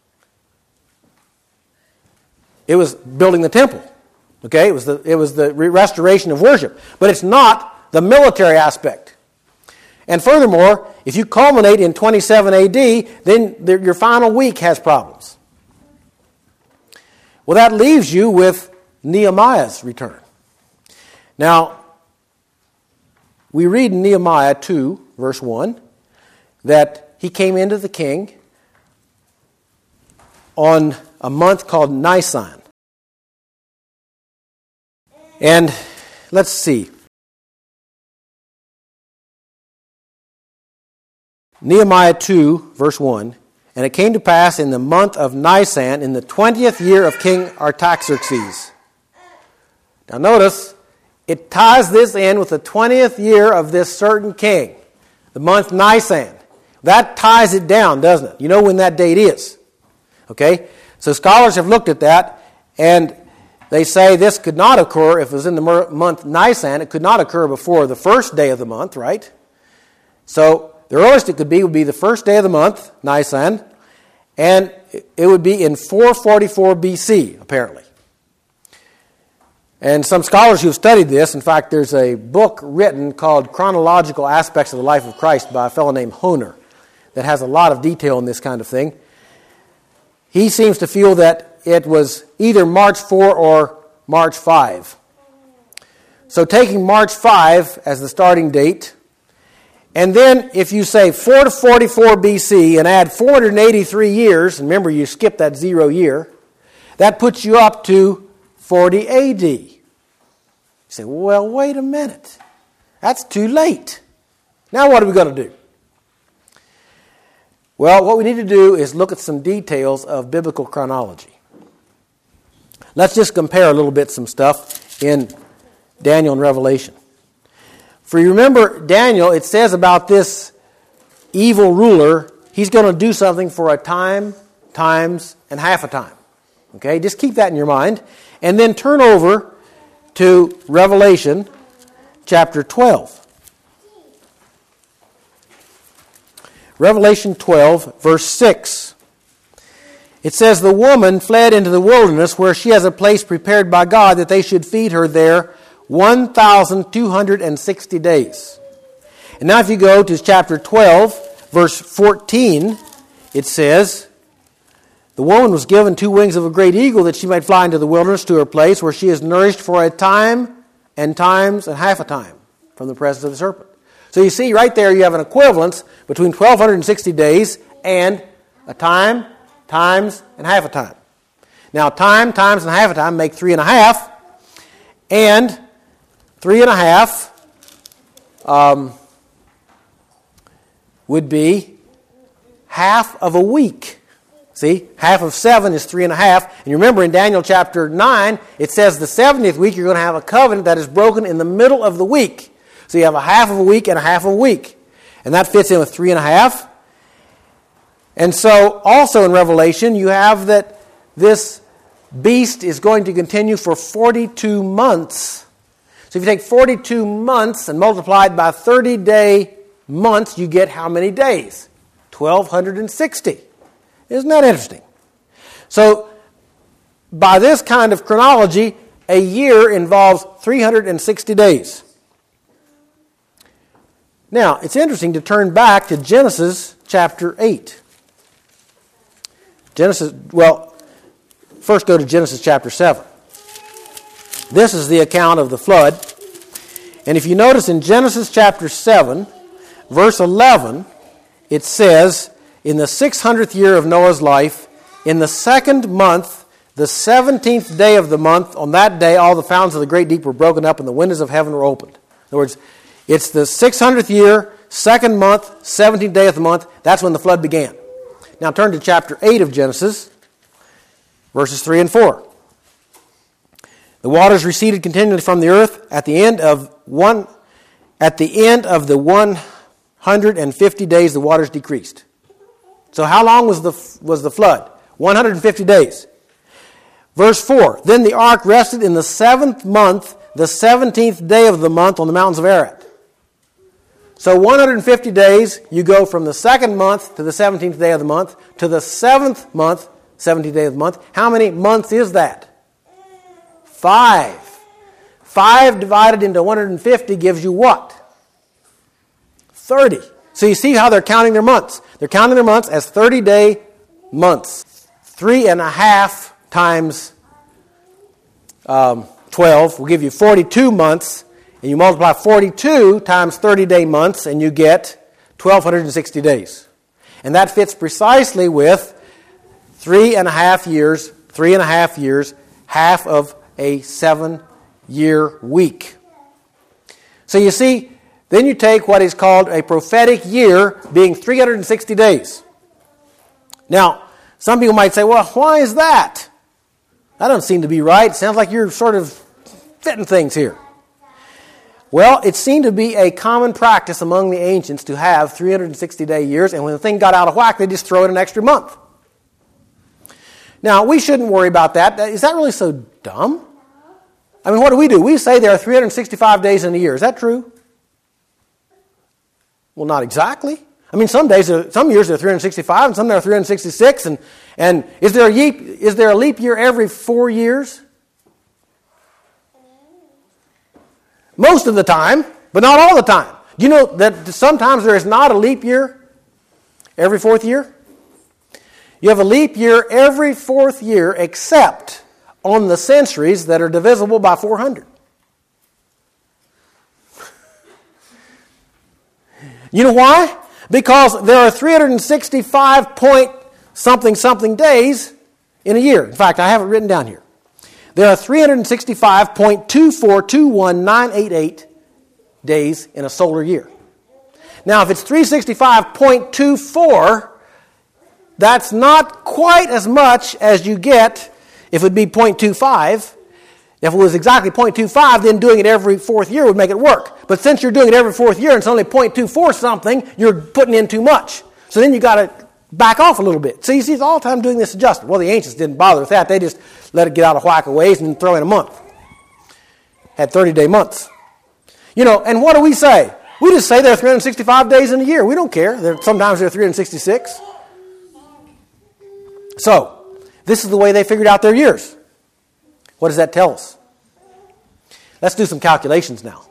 It was building the temple. Okay, it was the it was the restoration of worship, but it's not the military aspect. And furthermore, if you culminate in twenty-seven A D, then the, your final week has problems. Well, that leaves you with Nehemiah's return. Now, we read in Nehemiah two, verse one, that he came into the king on a month called Nisan. And let's see. Nehemiah two, verse one, and it came to pass in the month of Nisan, in the twentieth year of King Artaxerxes. Now notice, it ties this in with the twentieth year of this certain king, the month Nisan. That ties it down, doesn't it? You know when that date is. Okay? So scholars have looked at that, and they say this could not occur, if it was in the month Nisan, it could not occur before the first day of the month, right? So the earliest it could be would be the first day of the month, Nisan, and it would be in four forty-four B C, apparently. And some scholars who have studied this, in fact, there's a book written called Chronological Aspects of the Life of Christ by a fellow named Honer that has a lot of detail in this kind of thing. He seems to feel that it was either March fourth or March fifth. So taking March fifth as the starting date, and then if you say four to forty-four B C and add four hundred eighty-three years, and remember you skip that zero year, that puts you up to forty A D. You say, well, wait a minute. That's too late. Now what are we going to do? Well, what we need to do is look at some details of biblical chronology. Let's just compare a little bit some stuff in Daniel and Revelation. For you remember, Daniel, it says about this evil ruler, he's going to do something for a time, times, and half a time. Okay, just keep that in your mind. And then turn over to Revelation chapter twelve. Revelation twelve, verse six. It says, the woman fled into the wilderness where she has a place prepared by God that they should feed her there one thousand two hundred sixty days. And now if you go to chapter twelve, verse fourteen, it says, the woman was given two wings of a great eagle that she might fly into the wilderness to her place where she is nourished for a time and times and half a time from the presence of the serpent. So you see right there you have an equivalence between twelve sixty days and a time, times, and half a time. Now time, times, and half a time make three and a half, and three and a half um, would be half of a week. See, half of seven is three and a half. And you remember in Daniel chapter nine, it says the seventieth week you're going to have a covenant that is broken in the middle of the week. So you have a half of a week and a half of a week. And that fits in with three and a half. And so also in Revelation, you have that this beast is going to continue for forty-two months. So if you take forty-two months and multiply it by thirty-day months, you get how many days? twelve sixty. Isn't that interesting? So, by this kind of chronology, a year involves three hundred sixty days. Now, it's interesting to turn back to Genesis chapter eight. Genesis, well, first go to Genesis chapter seven. This is the account of the flood. And if you notice in Genesis chapter seven, verse eleven, it says, in the six hundredth year of Noah's life, in the second month, the seventeenth day of the month, on that day all the fountains of the great deep were broken up and the windows of heaven were opened. In other words, it's the six hundredth year, second month, seventeenth day of the month. That's when the flood began. Now turn to chapter eight of Genesis, verses three and four. The waters receded continually from the earth. At the end of one, at the end of the one hundred fifty days, the waters decreased. So how long was the was the flood? one hundred fifty days. Verse four, then the ark rested in the seventh month, the seventeenth day of the month on the mountains of Ararat. So one hundred fifty days, you go from the second month to the seventeenth day of the month to the seventh month, seventeenth day of the month. How many months is that? Five. Five divided into one hundred fifty gives you what? thirty. So you see how they're counting their months. They're counting their months as thirty-day months. Three and a half times um, twelve will give you forty-two months. And you multiply forty-two times thirty-day months and you get twelve sixty days. And that fits precisely with three and a half years, three and a half years, half of a seven-year week. So you see, then you take what is called a prophetic year, being three hundred sixty days. Now, some people might say, well, why is that? That doesn't seem to be right. It sounds like you're sort of fitting things here. Well, it seemed to be a common practice among the ancients to have three hundred sixty day years, and when the thing got out of whack, they just throw in an extra month. Now, we shouldn't worry about that. Is that really so dumb? I mean, what do we do? We say there are three hundred sixty-five days in a year. Is that true? Well, not exactly. I mean, some days, are, some years there are three hundred sixty-five, and some there are three hundred sixty-six. And, and is there a leap, is there a leap year every four years? Most of the time, but not all the time. Do you know that sometimes there is not a leap year every fourth year? You have a leap year every fourth year except on the centuries that are divisible by four hundred. You know why? Because there are three hundred sixty-five point something something days in a year. In fact, I have it written down here. There are three hundred sixty-five point two four two one nine eight eight days in a solar year. Now, if it's three hundred sixty-five point two four, that's not quite as much as you get if it would be zero point two five. If it was exactly zero point two five, then doing it every fourth year would make it work. But since you're doing it every fourth year and it's only zero point two four something, you're putting in too much. So then you got to back off a little bit. So you see, it's all the time doing this adjustment. Well, the ancients didn't bother with that. They just let it get out of whack of ways and then throw in a month. Had thirty-day months. You know, and what do we say? We just say there are three hundred sixty-five days in a year. We don't care. There, sometimes there are three hundred sixty-six. So, this is the way they figured out their years. What does that tell us? Let's do some calculations now.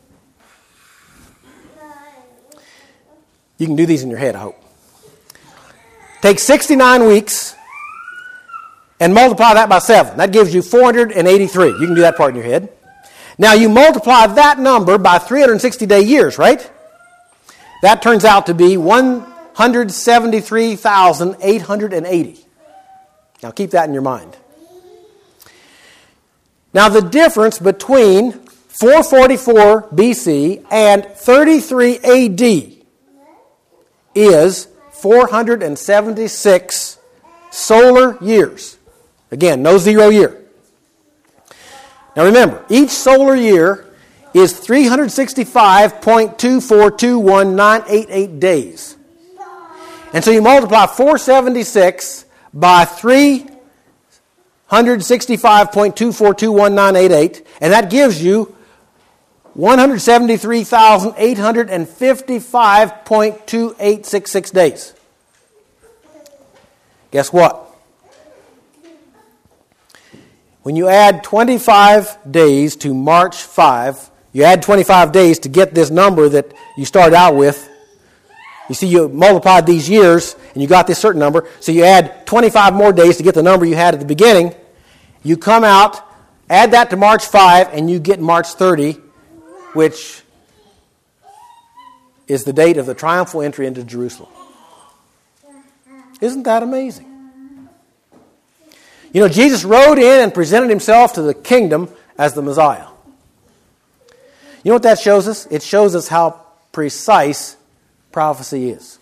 You can do these in your head, I hope. Take sixty-nine weeks and multiply that by seven. That gives you four hundred eighty-three. You can do that part in your head. Now you multiply that number by three hundred sixty day years, right? That turns out to be one hundred seventy-three thousand eight hundred eighty. Now keep that in your mind. Now the difference between four forty-four B C and thirty-three A D is four hundred seventy-six solar years. Again, no zero year. Now remember, each solar year is three hundred sixty-five point two four two one nine eight eight days. And so you multiply four hundred seventy-six by three hundred sixty-five point two four two one nine eight eight, and that gives you one hundred seventy-three thousand eight hundred fifty-five point two eight six six days. Guess what? When you add twenty-five days to March fifth, you add twenty-five days to get this number that you started out with. You see, you multiplied these years, and you got this certain number, so you add twenty-five more days to get the number you had at the beginning. You come out, add that to March fifth, and you get March thirtieth, which is the date of the triumphal entry into Jerusalem. Isn't that amazing? You know, Jesus rode in and presented himself to the kingdom as the Messiah. You know what that shows us? It shows us how precise prophecy is.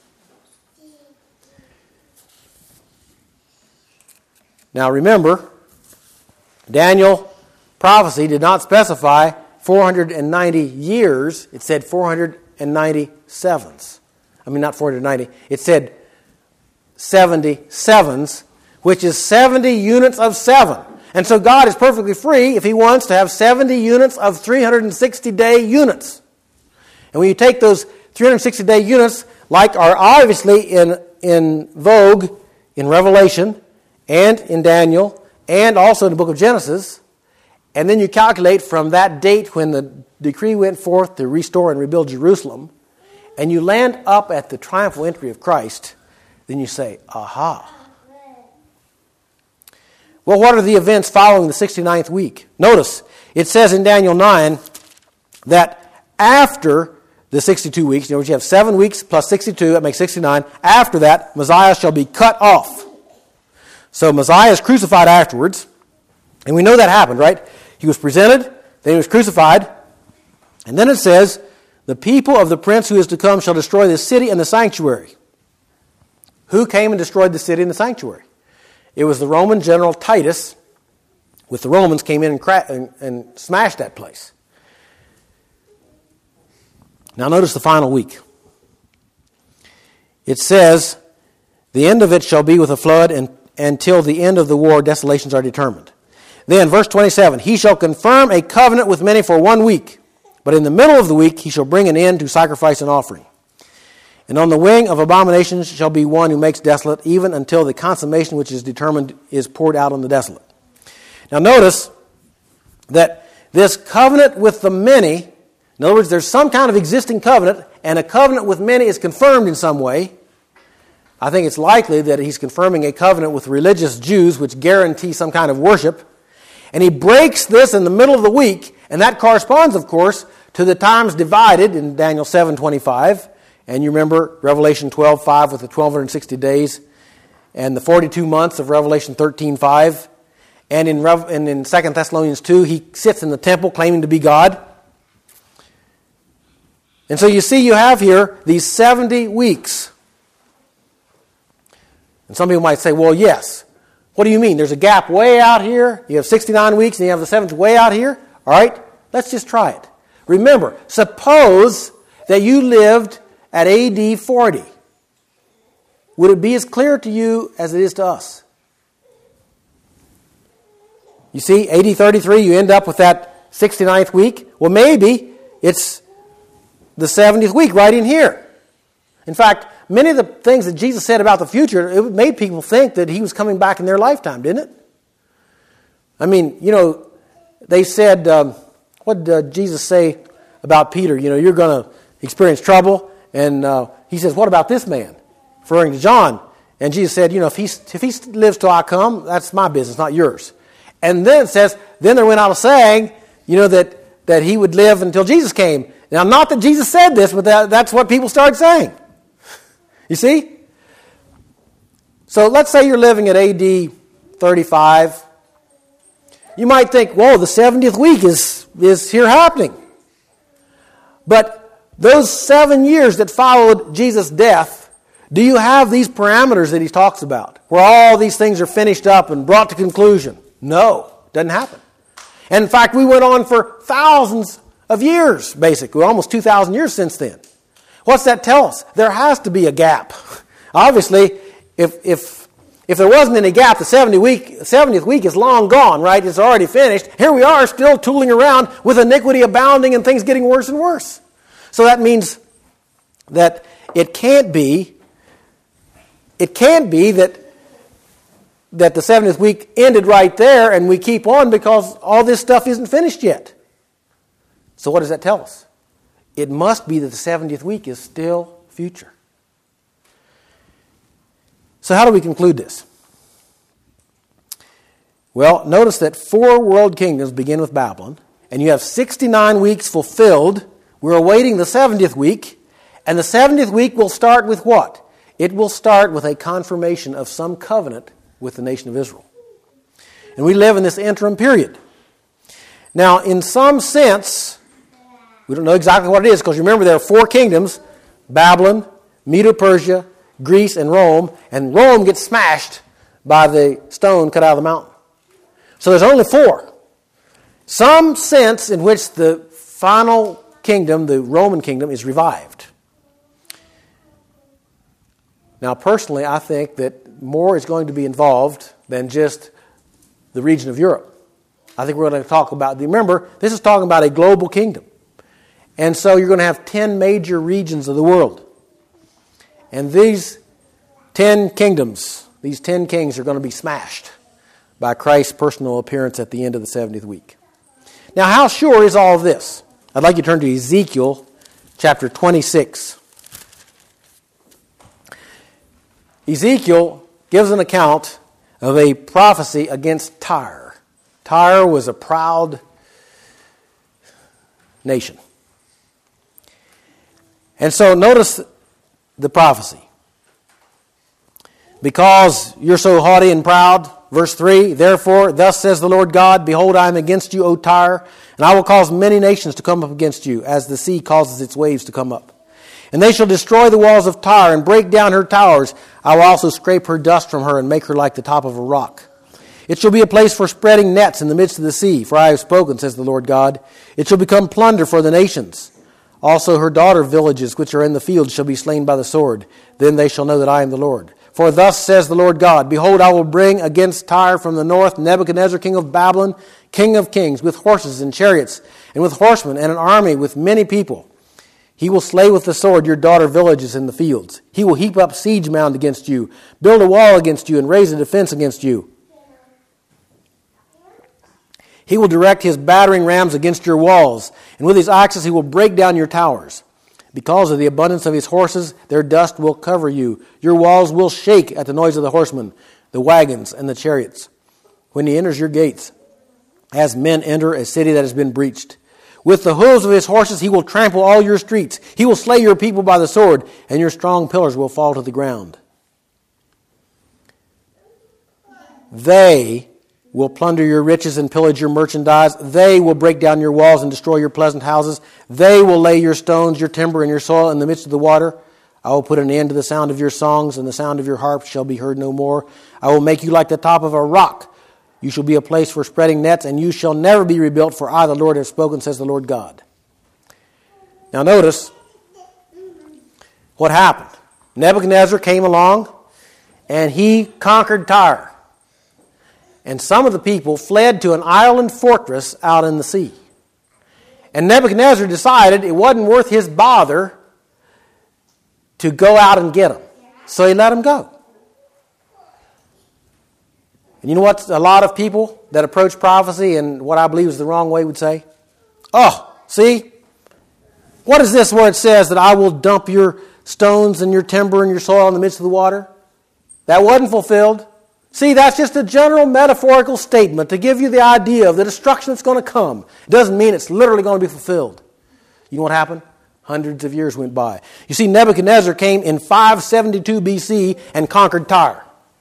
Now remember, Daniel prophecy did not specify four hundred ninety years. It said four hundred ninety sevens. I mean, not four hundred ninety. It said seventy sevens, which is seventy units of seven. And so God is perfectly free if he wants to have seventy units of three hundred sixty day units. And when you take those three hundred sixty day units, like are obviously in, in vogue in Revelation and in Daniel and also in the book of Genesis, and then you calculate from that date when the decree went forth to restore and rebuild Jerusalem, and you land up at the triumphal entry of Christ, then you say, aha. Well, what are the events following the sixty-ninth week? Notice, it says in Daniel nine that after the sixty-two weeks, in other words, you have seven weeks plus sixty-two, that makes sixty-nine. After that, Messiah shall be cut off. So Messiah is crucified afterwards, and we know that happened, right? He was presented, then he was crucified, and then it says, the people of the prince who is to come shall destroy the city and the sanctuary. Who came and destroyed the city and the sanctuary? It was the Roman general Titus, with the Romans, came in and, cra- and, and smashed that place. Now notice the final week. It says, the end of it shall be with a flood, and until the end of the war, desolations are determined. Then, verse twenty-seven, he shall confirm a covenant with many for one week, but in the middle of the week he shall bring an end to sacrifice and offering. And on the wing of abominations shall be one who makes desolate, even until the consummation which is determined is poured out on the desolate. Now notice that this covenant with the many, in other words, there's some kind of existing covenant, and a covenant with many is confirmed in some way. I think it's likely that he's confirming a covenant with religious Jews, which guarantee some kind of worship. And he breaks this in the middle of the week, and that corresponds, of course, to the times divided in Daniel seven twenty-five. And you remember Revelation twelve five with the twelve sixty days, and the forty-two months of Revelation thirteen five. And in, Rev- and in Second Thessalonians two, he sits in the temple claiming to be God. And so you see you have here these seventy weeks. And some people might say, well, yes. What do you mean? There's a gap way out here. You have sixty-nine weeks and you have the seventh way out here. All right, let's just try it. Remember, suppose that you lived at A D forty. would it be as clear to you as it is to us? You see, A D thirty-three, you end up with that sixty-ninth week. Well, maybe it's the seventieth week right in here. In fact, many of the things that Jesus said about the future, it made people think that he was coming back in their lifetime, didn't it? I mean, you know, they said, um, what did uh, Jesus say about Peter? You know, you're going to experience trouble. And uh, he says, what about this man? Referring to John. And Jesus said, you know, if he, if he lives till I come, that's my business, not yours. And then it says, then there went out a saying, you know, that, that he would live until Jesus came. Now, not that Jesus said this, but that, that's what people started saying. You see? So let's say you're living at A D thirty-five. You might think, whoa, the seventieth week is, is here happening. But those seven years that followed Jesus' death, do you have these parameters that he talks about, where all these things are finished up and brought to conclusion? No, doesn't happen. And in fact, we went on for thousands of years, basically, almost two thousand years since then. What's that tell us? There has to be a gap. Obviously, if if if there wasn't any gap, the seventieth week, seventieth week is long gone, right? It's already finished. Here we are still tooling around with iniquity abounding and things getting worse and worse. So that means that it can't be, it can't be that that the seventieth week ended right there and we keep on because all this stuff isn't finished yet. So what does that tell us? It must be that the seventieth week is still future. So how do we conclude this? Well, notice that four world kingdoms begin with Babylon, and you have sixty-nine weeks fulfilled. We're awaiting the seventieth week, and the seventieth week will start with what? It will start with a confirmation of some covenant with the nation of Israel. And we live in this interim period. Now, in some sense, we don't know exactly what it is, because remember there are four kingdoms, Babylon, Medo-Persia, Greece, and Rome, and Rome gets smashed by the stone cut out of the mountain. So there's only four. Some sense in which the final kingdom, the Roman kingdom, is revived. Now, personally, I think that more is going to be involved than just the region of Europe. I think we're going to talk about, remember, this is talking about a global kingdom. And so you're going to have ten major regions of the world. And these ten kingdoms, these ten kings are going to be smashed by Christ's personal appearance at the end of the seventieth week. Now, how sure is all of this? I'd like you to turn to Ezekiel chapter twenty-six. Ezekiel gives an account of a prophecy against Tyre. Tyre was a proud nation. And so notice the prophecy. Because you're so haughty and proud, verse three, therefore, thus says the Lord God, behold, I am against you, O Tyre, and I will cause many nations to come up against you, as the sea causes its waves to come up. And they shall destroy the walls of Tyre and break down her towers. I will also scrape her dust from her and make her like the top of a rock. It shall be a place for spreading nets in the midst of the sea, for I have spoken, says the Lord God. It shall become plunder for the nations. Also her daughter villages which are in the field shall be slain by the sword. Then they shall know that I am the Lord. For thus says the Lord God, behold, I will bring against Tyre from the north Nebuchadnezzar, king of Babylon, king of kings, with horses and chariots, and with horsemen, and an army with many people. He will slay with the sword your daughter villages in the fields. He will heap up siege mound against you, build a wall against you, and raise a defense against you. He will direct his battering rams against your walls, and with his axes he will break down your towers. Because of the abundance of his horses, their dust will cover you. Your walls will shake at the noise of the horsemen, the wagons, and the chariots. When he enters your gates, as men enter a city that has been breached. With the hooves of his horses he will trample all your streets. He will slay your people by the sword, and your strong pillars will fall to the ground. They will plunder your riches and pillage your merchandise. They will break down your walls and destroy your pleasant houses. They will lay your stones, your timber, and your soil in the midst of the water. I will put an end to the sound of your songs, and the sound of your harps shall be heard no more. I will make you like the top of a rock. You shall be a place for spreading nets, and you shall never be rebuilt, for I, the Lord, have spoken, says the Lord God. Now notice what happened. Nebuchadnezzar came along, and he conquered Tyre. And some of the people fled to an island fortress out in the sea. And Nebuchadnezzar decided it wasn't worth his bother to go out and get them. So he let them go. And you know what a lot of people that approach prophecy and what I believe is the wrong way would say? Oh, see? What is this where it says that I will dump your stones and your timber and your soil in the midst of the water? That wasn't fulfilled. See, that's just a general metaphorical statement to give you the idea of the destruction that's going to come. It doesn't mean it's literally going to be fulfilled. You know what happened? Hundreds of years went by. You see, Nebuchadnezzar came in five seventy-two B C and conquered Tyre.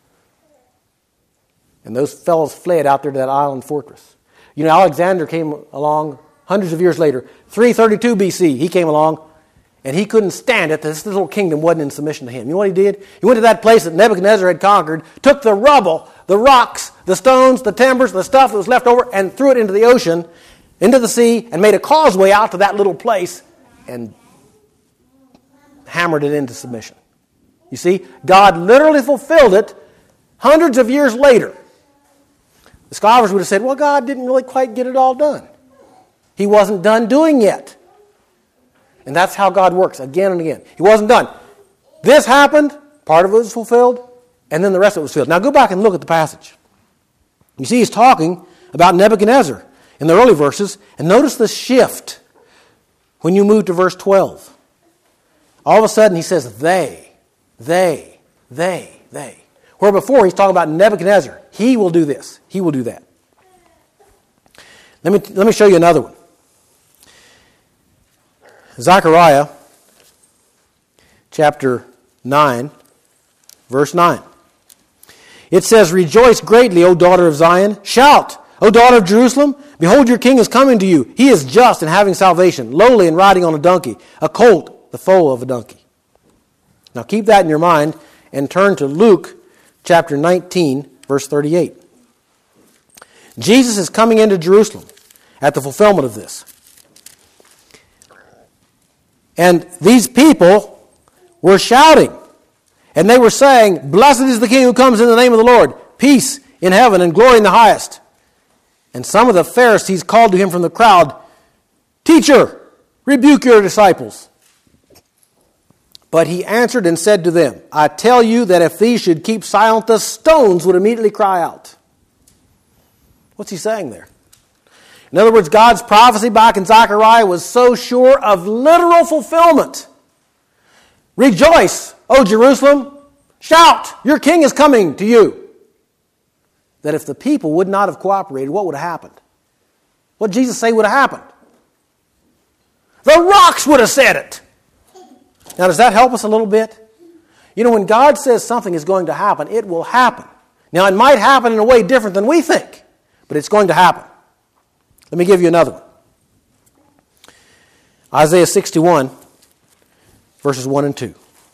And those fellows fled out there to that island fortress. You know, Alexander came along hundreds of years later. three thirty-two B C, he came along, and he couldn't stand it that this little kingdom wasn't in submission to him. You know what he did? He went to that place that Nebuchadnezzar had conquered, took the rubble, the rocks, the stones, the timbers, the stuff that was left over, and threw it into the ocean, into the sea, and made a causeway out to that little place, and hammered it into submission. You see, God literally fulfilled it hundreds of years later. The scholars would have said, well, God didn't really quite get it all done. He wasn't done doing yet. And that's how God works again and again. He wasn't done. This happened, part of it was fulfilled, and then the rest of it was fulfilled. Now go back and look at the passage. You see, he's talking about Nebuchadnezzar in the early verses, and notice the shift when you move to verse twelve. All of a sudden he says, they, they, they, they. Where before he's talking about Nebuchadnezzar. He will do this. He will do that. Let me, let me show you another one. Zechariah chapter nine, verse nine. It says, rejoice greatly, O daughter of Zion. Shout, O daughter of Jerusalem. Behold, your king is coming to you. He is just and having salvation, lowly and riding on a donkey, a colt, the foal of a donkey. Now keep that in your mind and turn to Luke chapter nineteen, verse thirty-eight. Jesus is coming into Jerusalem at the fulfillment of this. And these people were shouting. And they were saying, blessed is the King who comes in the name of the Lord. Peace in heaven and glory in the highest. And some of the Pharisees called to him from the crowd, Teacher, rebuke your disciples. But he answered and said to them, I tell you that if these should keep silent, the stones would immediately cry out. What's he saying there? In other words, God's prophecy back in Zechariah was so sure of literal fulfillment. Rejoice, O Jerusalem. Shout, your king is coming to you. That if the people would not have cooperated, what would have happened? What did Jesus say would have happened? The rocks would have said it. Now, does that help us a little bit? You know, when God says something is going to happen, it will happen. Now, it might happen in a way different than we think, but it's going to happen. Let me give you another one. Isaiah sixty-one, verses one and two.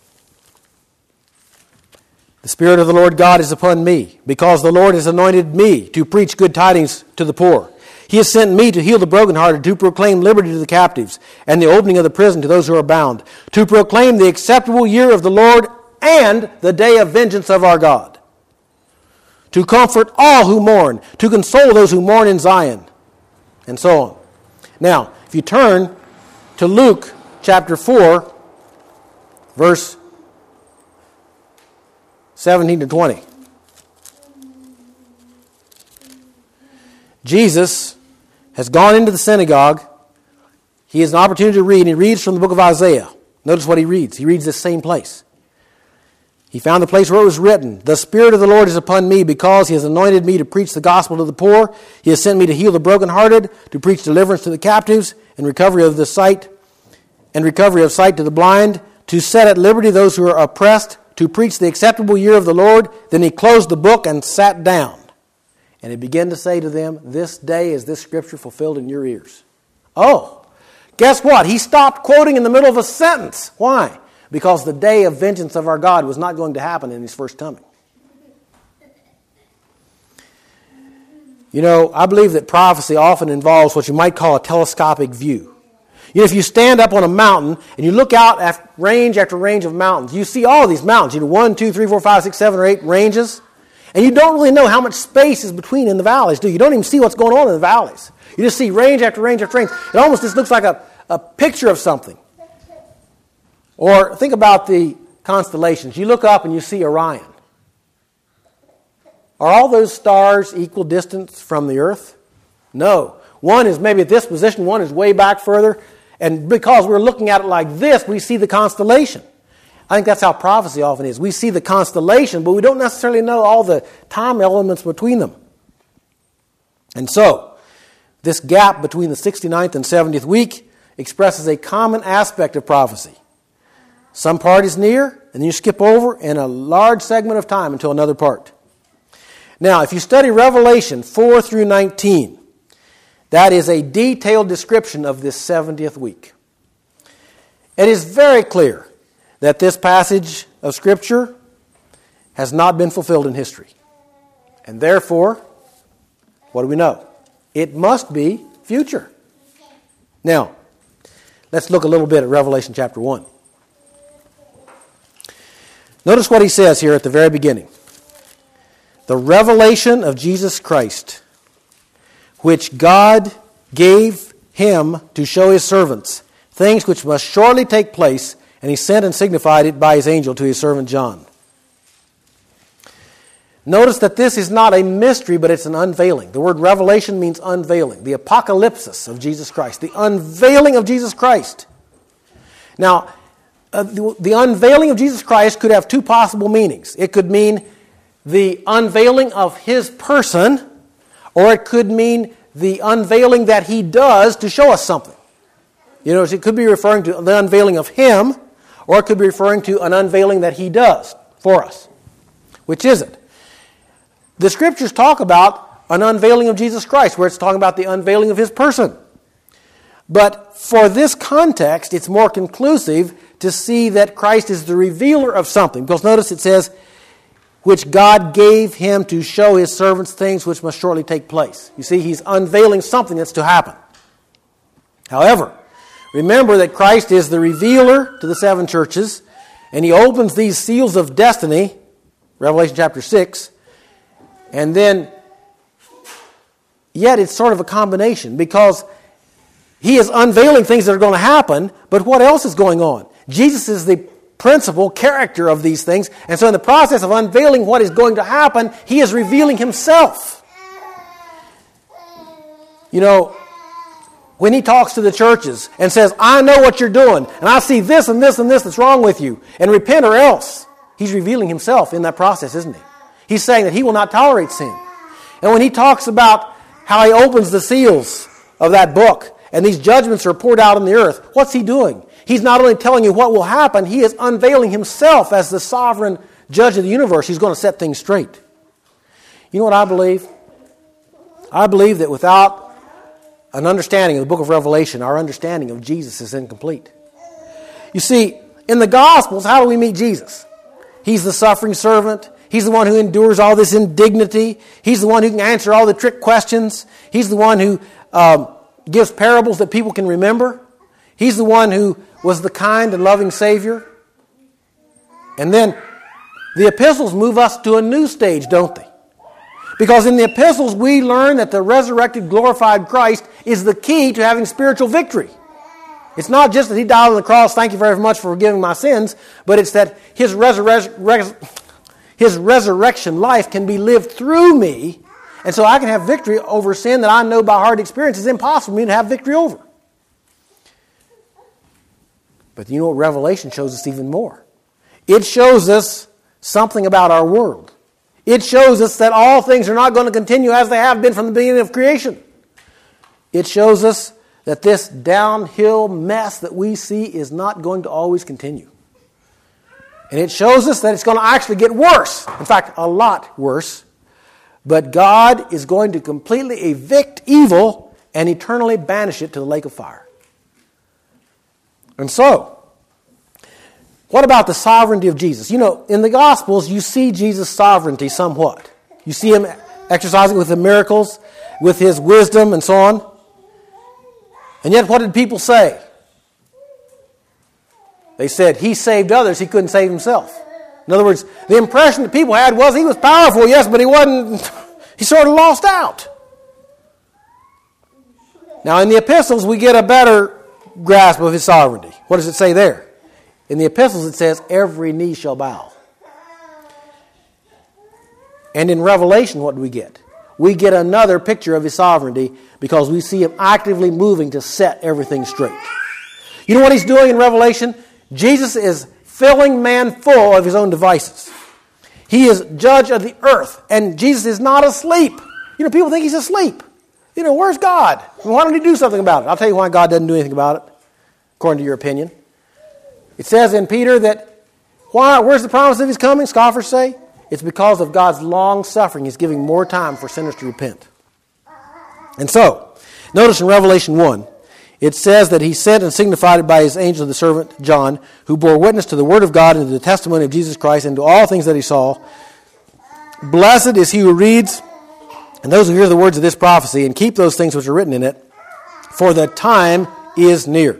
The Spirit of the Lord God is upon me, because the Lord has anointed me to preach good tidings to the poor. He has sent me to heal the brokenhearted, to proclaim liberty to the captives, and the opening of the prison to those who are bound, to proclaim the acceptable year of the Lord and the day of vengeance of our God, to comfort all who mourn, to console those who mourn in Zion, and so on. Now, if you turn to Luke chapter four, verse seventeen to twenty. Jesus has gone into the synagogue. He has an opportunity to read, and he reads from the book of Isaiah. Notice what he reads. He reads this same place. He found the place where it was written, the Spirit of the Lord is upon me, because he has anointed me to preach the gospel to the poor. He has sent me to heal the brokenhearted, to preach deliverance to the captives, and recovery of the sight, and recovery of sight to the blind, to set at liberty those who are oppressed, to preach the acceptable year of the Lord. Then he closed the book and sat down. And he began to say to them, this day is this scripture fulfilled in your ears. Oh, guess what? He stopped quoting in the middle of a sentence. Why? Because the day of vengeance of our God was not going to happen in his first coming. You know, I believe that prophecy often involves what you might call a telescopic view. You know, if you stand up on a mountain and you look out at range after range of mountains, you see all these mountains, you know, one, two, three, four, five, six, seven, or eight ranges, and you don't really know how much space is between in the valleys, do you? You don't even see what's going on in the valleys. You just see range after range after range. It almost just looks like a, a picture of something. Or think about the constellations. You look up and you see Orion. Are all those stars equal distance from the earth? No. One is maybe at this position, one is way back further. And because we're looking at it like this, we see the constellation. I think that's how prophecy often is. We see the constellation, but we don't necessarily know all the time elements between them. And so, this gap between the sixty-ninth and seventieth week expresses a common aspect of prophecy. Some part is near, and then you skip over in a large segment of time until another part. Now, if you study Revelation four through nineteen, that is a detailed description of this seventieth week. It is very clear that this passage of Scripture has not been fulfilled in history. And therefore, what do we know? It must be future. Now, let's look a little bit at Revelation chapter one. Notice what he says here at the very beginning. The revelation of Jesus Christ, which God gave him to show his servants, things which must shortly take place, and he sent and signified it by his angel to his servant John. Notice that this is not a mystery, but it's an unveiling. The word revelation means unveiling. The apocalypsis of Jesus Christ. The unveiling of Jesus Christ. Now, uh, the, the unveiling of Jesus Christ could have two possible meanings. It could mean the unveiling of his person, or it could mean the unveiling that he does to show us something. You know, it could be referring to the unveiling of him, or it could be referring to an unveiling that he does for us. Which is it? The Scriptures talk about an unveiling of Jesus Christ, where it's talking about the unveiling of his person. But for this context, it's more conclusive to see that Christ is the revealer of something. Because notice it says, which God gave him to show his servants things which must shortly take place. You see, he's unveiling something that's to happen. However, remember that Christ is the revealer to the seven churches, and he opens these seals of destiny, Revelation chapter six, and then, yet it's sort of a combination, because he is unveiling things that are going to happen, but what else is going on? Jesus is the principal character of these things, and so in the process of unveiling what is going to happen, he is revealing himself. You know, when he talks to the churches and says, I know what you're doing, and I see this and this and this that's wrong with you, and repent or else, he's revealing himself in that process, isn't he? He's saying that he will not tolerate sin. And when he talks about how he opens the seals of that book, and these judgments are poured out on the earth, what's he doing? He's not only telling you what will happen, he is unveiling himself as the sovereign judge of the universe. He's going to set things straight. You know what I believe? I believe that without an understanding of the book of Revelation, our understanding of Jesus is incomplete. You see, in the Gospels, how do we meet Jesus? He's the suffering servant. He's the one who endures all this indignity. He's the one who can answer all the trick questions. He's the one who um, gives parables that people can remember. He's the one who was the kind and loving Savior. And then the epistles move us to a new stage, don't they? Because in the epistles we learn that the resurrected, glorified Christ is the key to having spiritual victory. It's not just that he died on the cross, thank you very much for forgiving my sins, but it's that his, resurre- res- his resurrection life can be lived through me, and so I can have victory over sin that I know by hard experience is impossible for me to have victory over. But you know what Revelation shows us even more? It shows us something about our world. It shows us that all things are not going to continue as they have been from the beginning of creation. It shows us that this downhill mess that we see is not going to always continue. And it shows us that it's going to actually get worse. In fact, a lot worse. But God is going to completely evict evil and eternally banish it to the lake of fire. And so, what about the sovereignty of Jesus? You know, in the Gospels, you see Jesus' sovereignty somewhat. You see him exercising with the miracles, with his wisdom and so on. And yet, what did people say? They said he saved others, he couldn't save himself. In other words, the impression that people had was he was powerful, yes, but he wasn't, he sort of lost out. Now in the epistles, we get a better grasp of his sovereignty. What does it say there? In the epistles it says, every knee shall bow. And in Revelation, what do we get? We get another picture of his sovereignty because we see him actively moving to set everything straight. You know what he's doing in Revelation? Jesus is filling man full of his own devices. He is judge of the earth, and Jesus is not asleep. You know, people think he's asleep. You know, where's God? Why don't he do something about it? I'll tell you why God doesn't do anything about it, according to your opinion. It says in Peter that, why? Where's the promise of his coming? Scoffers say. It's because of God's long suffering. He's giving more time for sinners to repent. And so, notice in Revelation one, it says that he sent and signified it by his angel, the servant John, who bore witness to the word of God and to the testimony of Jesus Christ and to all things that he saw. Blessed is he who reads, and those who hear the words of this prophecy, and keep those things which are written in it, for the time is near.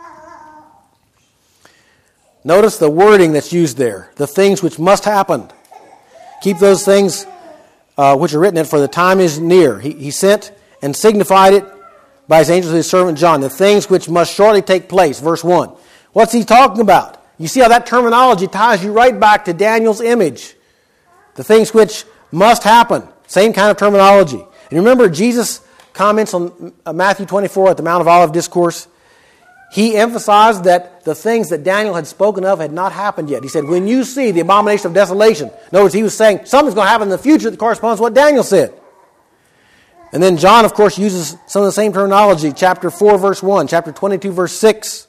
Notice the wording that's used there, the things which must happen. Keep those things uh, which are written in it, for the time is near. He, he sent and signified it by his angel to his servant John, the things which must shortly take place. Verse one. What's he talking about? You see how that terminology ties you right back to Daniel's image. The things which must happen. Same kind of terminology. And remember Jesus' comments on Matthew twenty-four at the Mount of Olives Discourse? He emphasized that the things that Daniel had spoken of had not happened yet. He said, when you see the abomination of desolation, in other words, he was saying something's going to happen in the future that corresponds to what Daniel said. And then John, of course, uses some of the same terminology. Chapter four, verse one. Chapter twenty-two, verse six.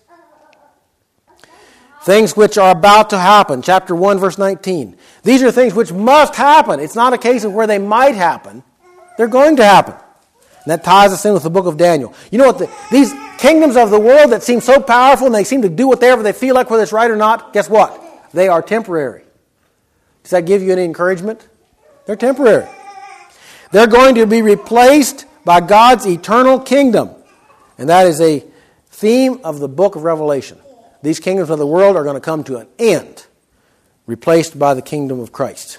Things which are about to happen. Chapter one, verse nineteen. These are things which must happen. It's not a case of where they might happen. They're going to happen. And that ties us in with the book of Daniel. You know what? The, these kingdoms of the world that seem so powerful and they seem to do whatever they feel like, whether it's right or not, guess what? They are temporary. Does that give you any encouragement? They're temporary. They're going to be replaced by God's eternal kingdom. And that is a theme of the book of Revelation. These kingdoms of the world are going to come to an end, replaced by the kingdom of Christ.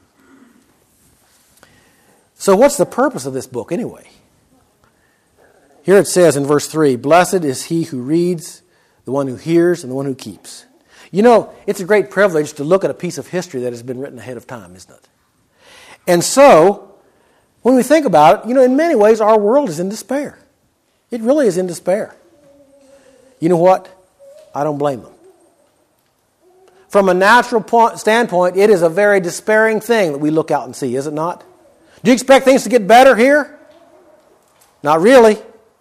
So what's the purpose of this book anyway? Here it says in verse three, blessed is he who reads, the one who hears, and the one who keeps. You know, it's a great privilege to look at a piece of history that has been written ahead of time, isn't it? And so, when we think about it, you know, in many ways our world is in despair. It really is in despair. You know what? I don't blame them. From a natural point, standpoint, it is a very despairing thing that we look out and see, is it not? Do you expect things to get better here? Not really.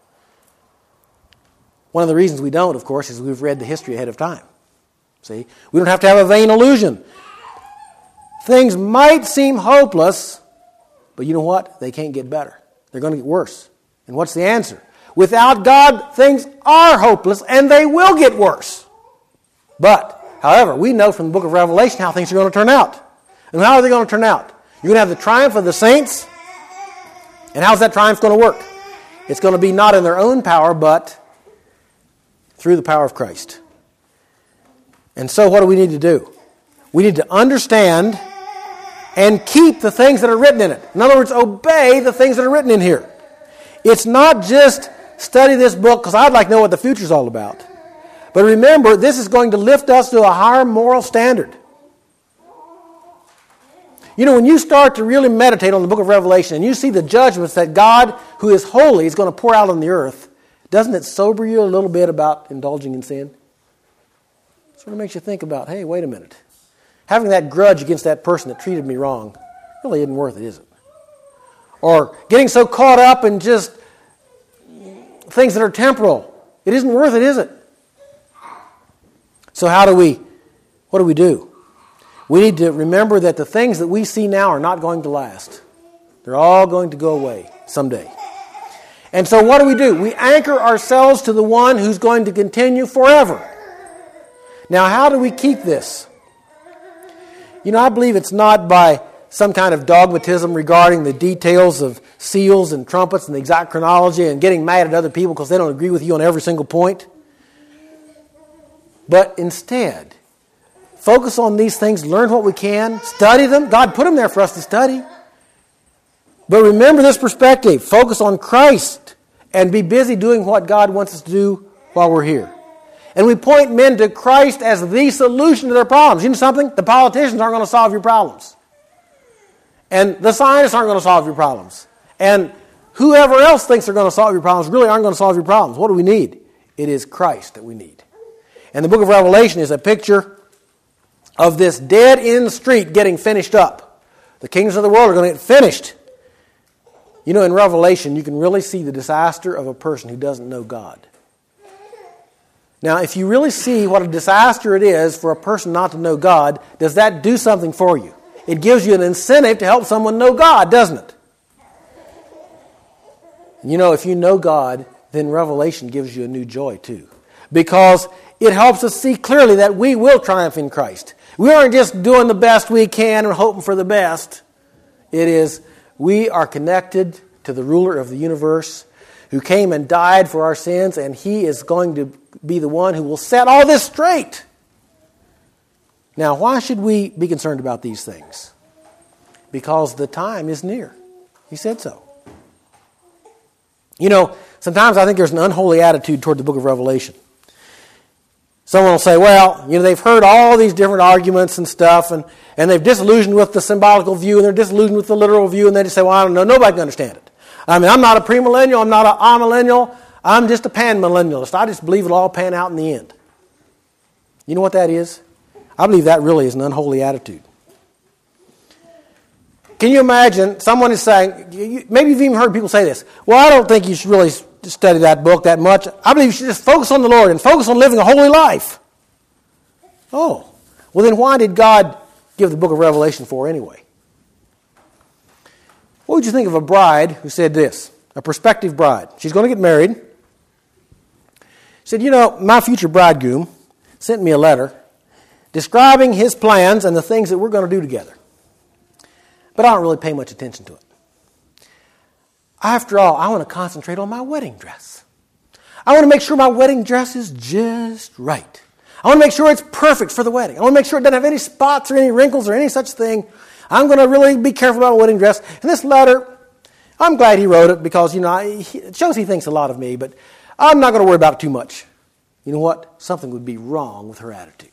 One of the reasons we don't, of course, is we've read the history ahead of time. See? We don't have to have a vain illusion. Things might seem hopeless, but you know what? They can't get better. They're going to get worse. And what's the answer? Without God, things are hopeless, and they will get worse. But, however, we know from the book of Revelation how things are going to turn out. And how are they going to turn out? You're going to have the triumph of the saints. And how's that triumph going to work? It's going to be not in their own power, but through the power of Christ. And so what do we need to do? We need to understand and keep the things that are written in it. In other words, obey the things that are written in here. It's not just study this book because I'd like to know what the future is all about. But remember, this is going to lift us to a higher moral standard. You know, when you start to really meditate on the book of Revelation and you see the judgments that God, who is holy, is going to pour out on the earth, doesn't it sober you a little bit about indulging in sin? It sort of makes you think about, hey, wait a minute. Having that grudge against that person that treated me wrong really isn't worth it, is it? Or getting so caught up in just things that are temporal. It isn't worth it, is it? So how do we, what do we do? We need to remember that the things that we see now are not going to last. They're all going to go away someday. And so what do we do? We anchor ourselves to the one who's going to continue forever. Now, how do we keep this? You know, I believe it's not by some kind of dogmatism regarding the details of seals and trumpets and the exact chronology and getting mad at other people because they don't agree with you on every single point. But instead, focus on these things, learn what we can, study them. God put them there for us to study. But remember this perspective. Focus on Christ and be busy doing what God wants us to do while we're here. And we point men to Christ as the solution to their problems. You know something? The politicians aren't going to solve your problems. And the scientists aren't going to solve your problems. And whoever else thinks they're going to solve your problems really aren't going to solve your problems. What do we need? It is Christ that we need. And the book of Revelation is a picture of this dead-end street getting finished up. The kings of the world are going to get finished. You know, in Revelation, you can really see the disaster of a person who doesn't know God. Now, if you really see what a disaster it is for a person not to know God, does that do something for you? It gives you an incentive to help someone know God, doesn't it? You know, if you know God, then Revelation gives you a new joy too. Because it helps us see clearly that we will triumph in Christ. We aren't just doing the best we can and hoping for the best. It is, we are connected to the ruler of the universe who came and died for our sins, and He is going to be the one who will set all this straight. Now, why should we be concerned about these things? Because the time is near. He said so. You know, sometimes I think there's an unholy attitude toward the book of Revelation. Someone will say, well, you know, they've heard all these different arguments and stuff, and, and they've disillusioned with the symbolical view, and they're disillusioned with the literal view, and they just say, well, I don't know, nobody can understand it. I mean, I'm not a premillennial, I'm not an amillennial, I'm just a panmillennialist. I just believe it'll all pan out in the end. You know what that is? I believe that really is an unholy attitude. Can you imagine someone is saying, maybe you've even heard people say this, well, I don't think you should really study that book that much. I believe you should just focus on the Lord and focus on living a holy life. Oh, well then why did God give the book of Revelation for anyway? What would you think of a bride who said this, a prospective bride? She's going to get married. She said, you know, my future bridegroom sent me a letter describing his plans and the things that we're going to do together. But I don't really pay much attention to it. After all, I want to concentrate on my wedding dress. I want to make sure my wedding dress is just right. I want to make sure it's perfect for the wedding. I want to make sure it doesn't have any spots or any wrinkles or any such thing. I'm going to really be careful about my wedding dress. And this letter, I'm glad he wrote it because, you know, I, it shows he thinks a lot of me, but I'm not going to worry about it too much. You know what? Something would be wrong with her attitude.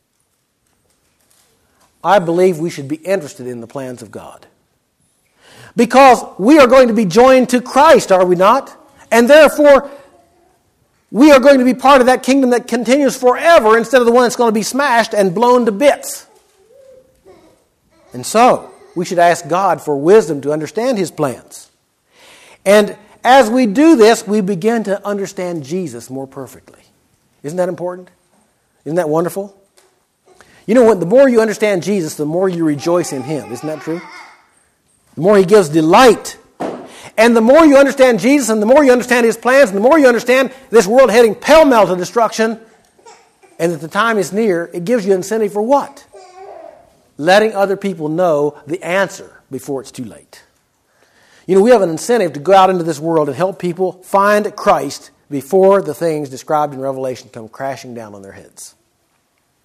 I believe we should be interested in the plans of God. Because we are going to be joined to Christ, are we not? And therefore, we are going to be part of that kingdom that continues forever instead of the one that's going to be smashed and blown to bits. And so, we should ask God for wisdom to understand His plans. And as we do this, we begin to understand Jesus more perfectly. Isn't that important? Isn't that wonderful? You know what? The more you understand Jesus, the more you rejoice in Him. Isn't that true? The more He gives delight. And the more you understand Jesus, and the more you understand His plans, and the more you understand this world heading pell-mell to destruction, and that the time is near, it gives you incentive for what? Letting other people know the answer before it's too late. You know, we have an incentive to go out into this world and help people find Christ before the things described in Revelation come crashing down on their heads.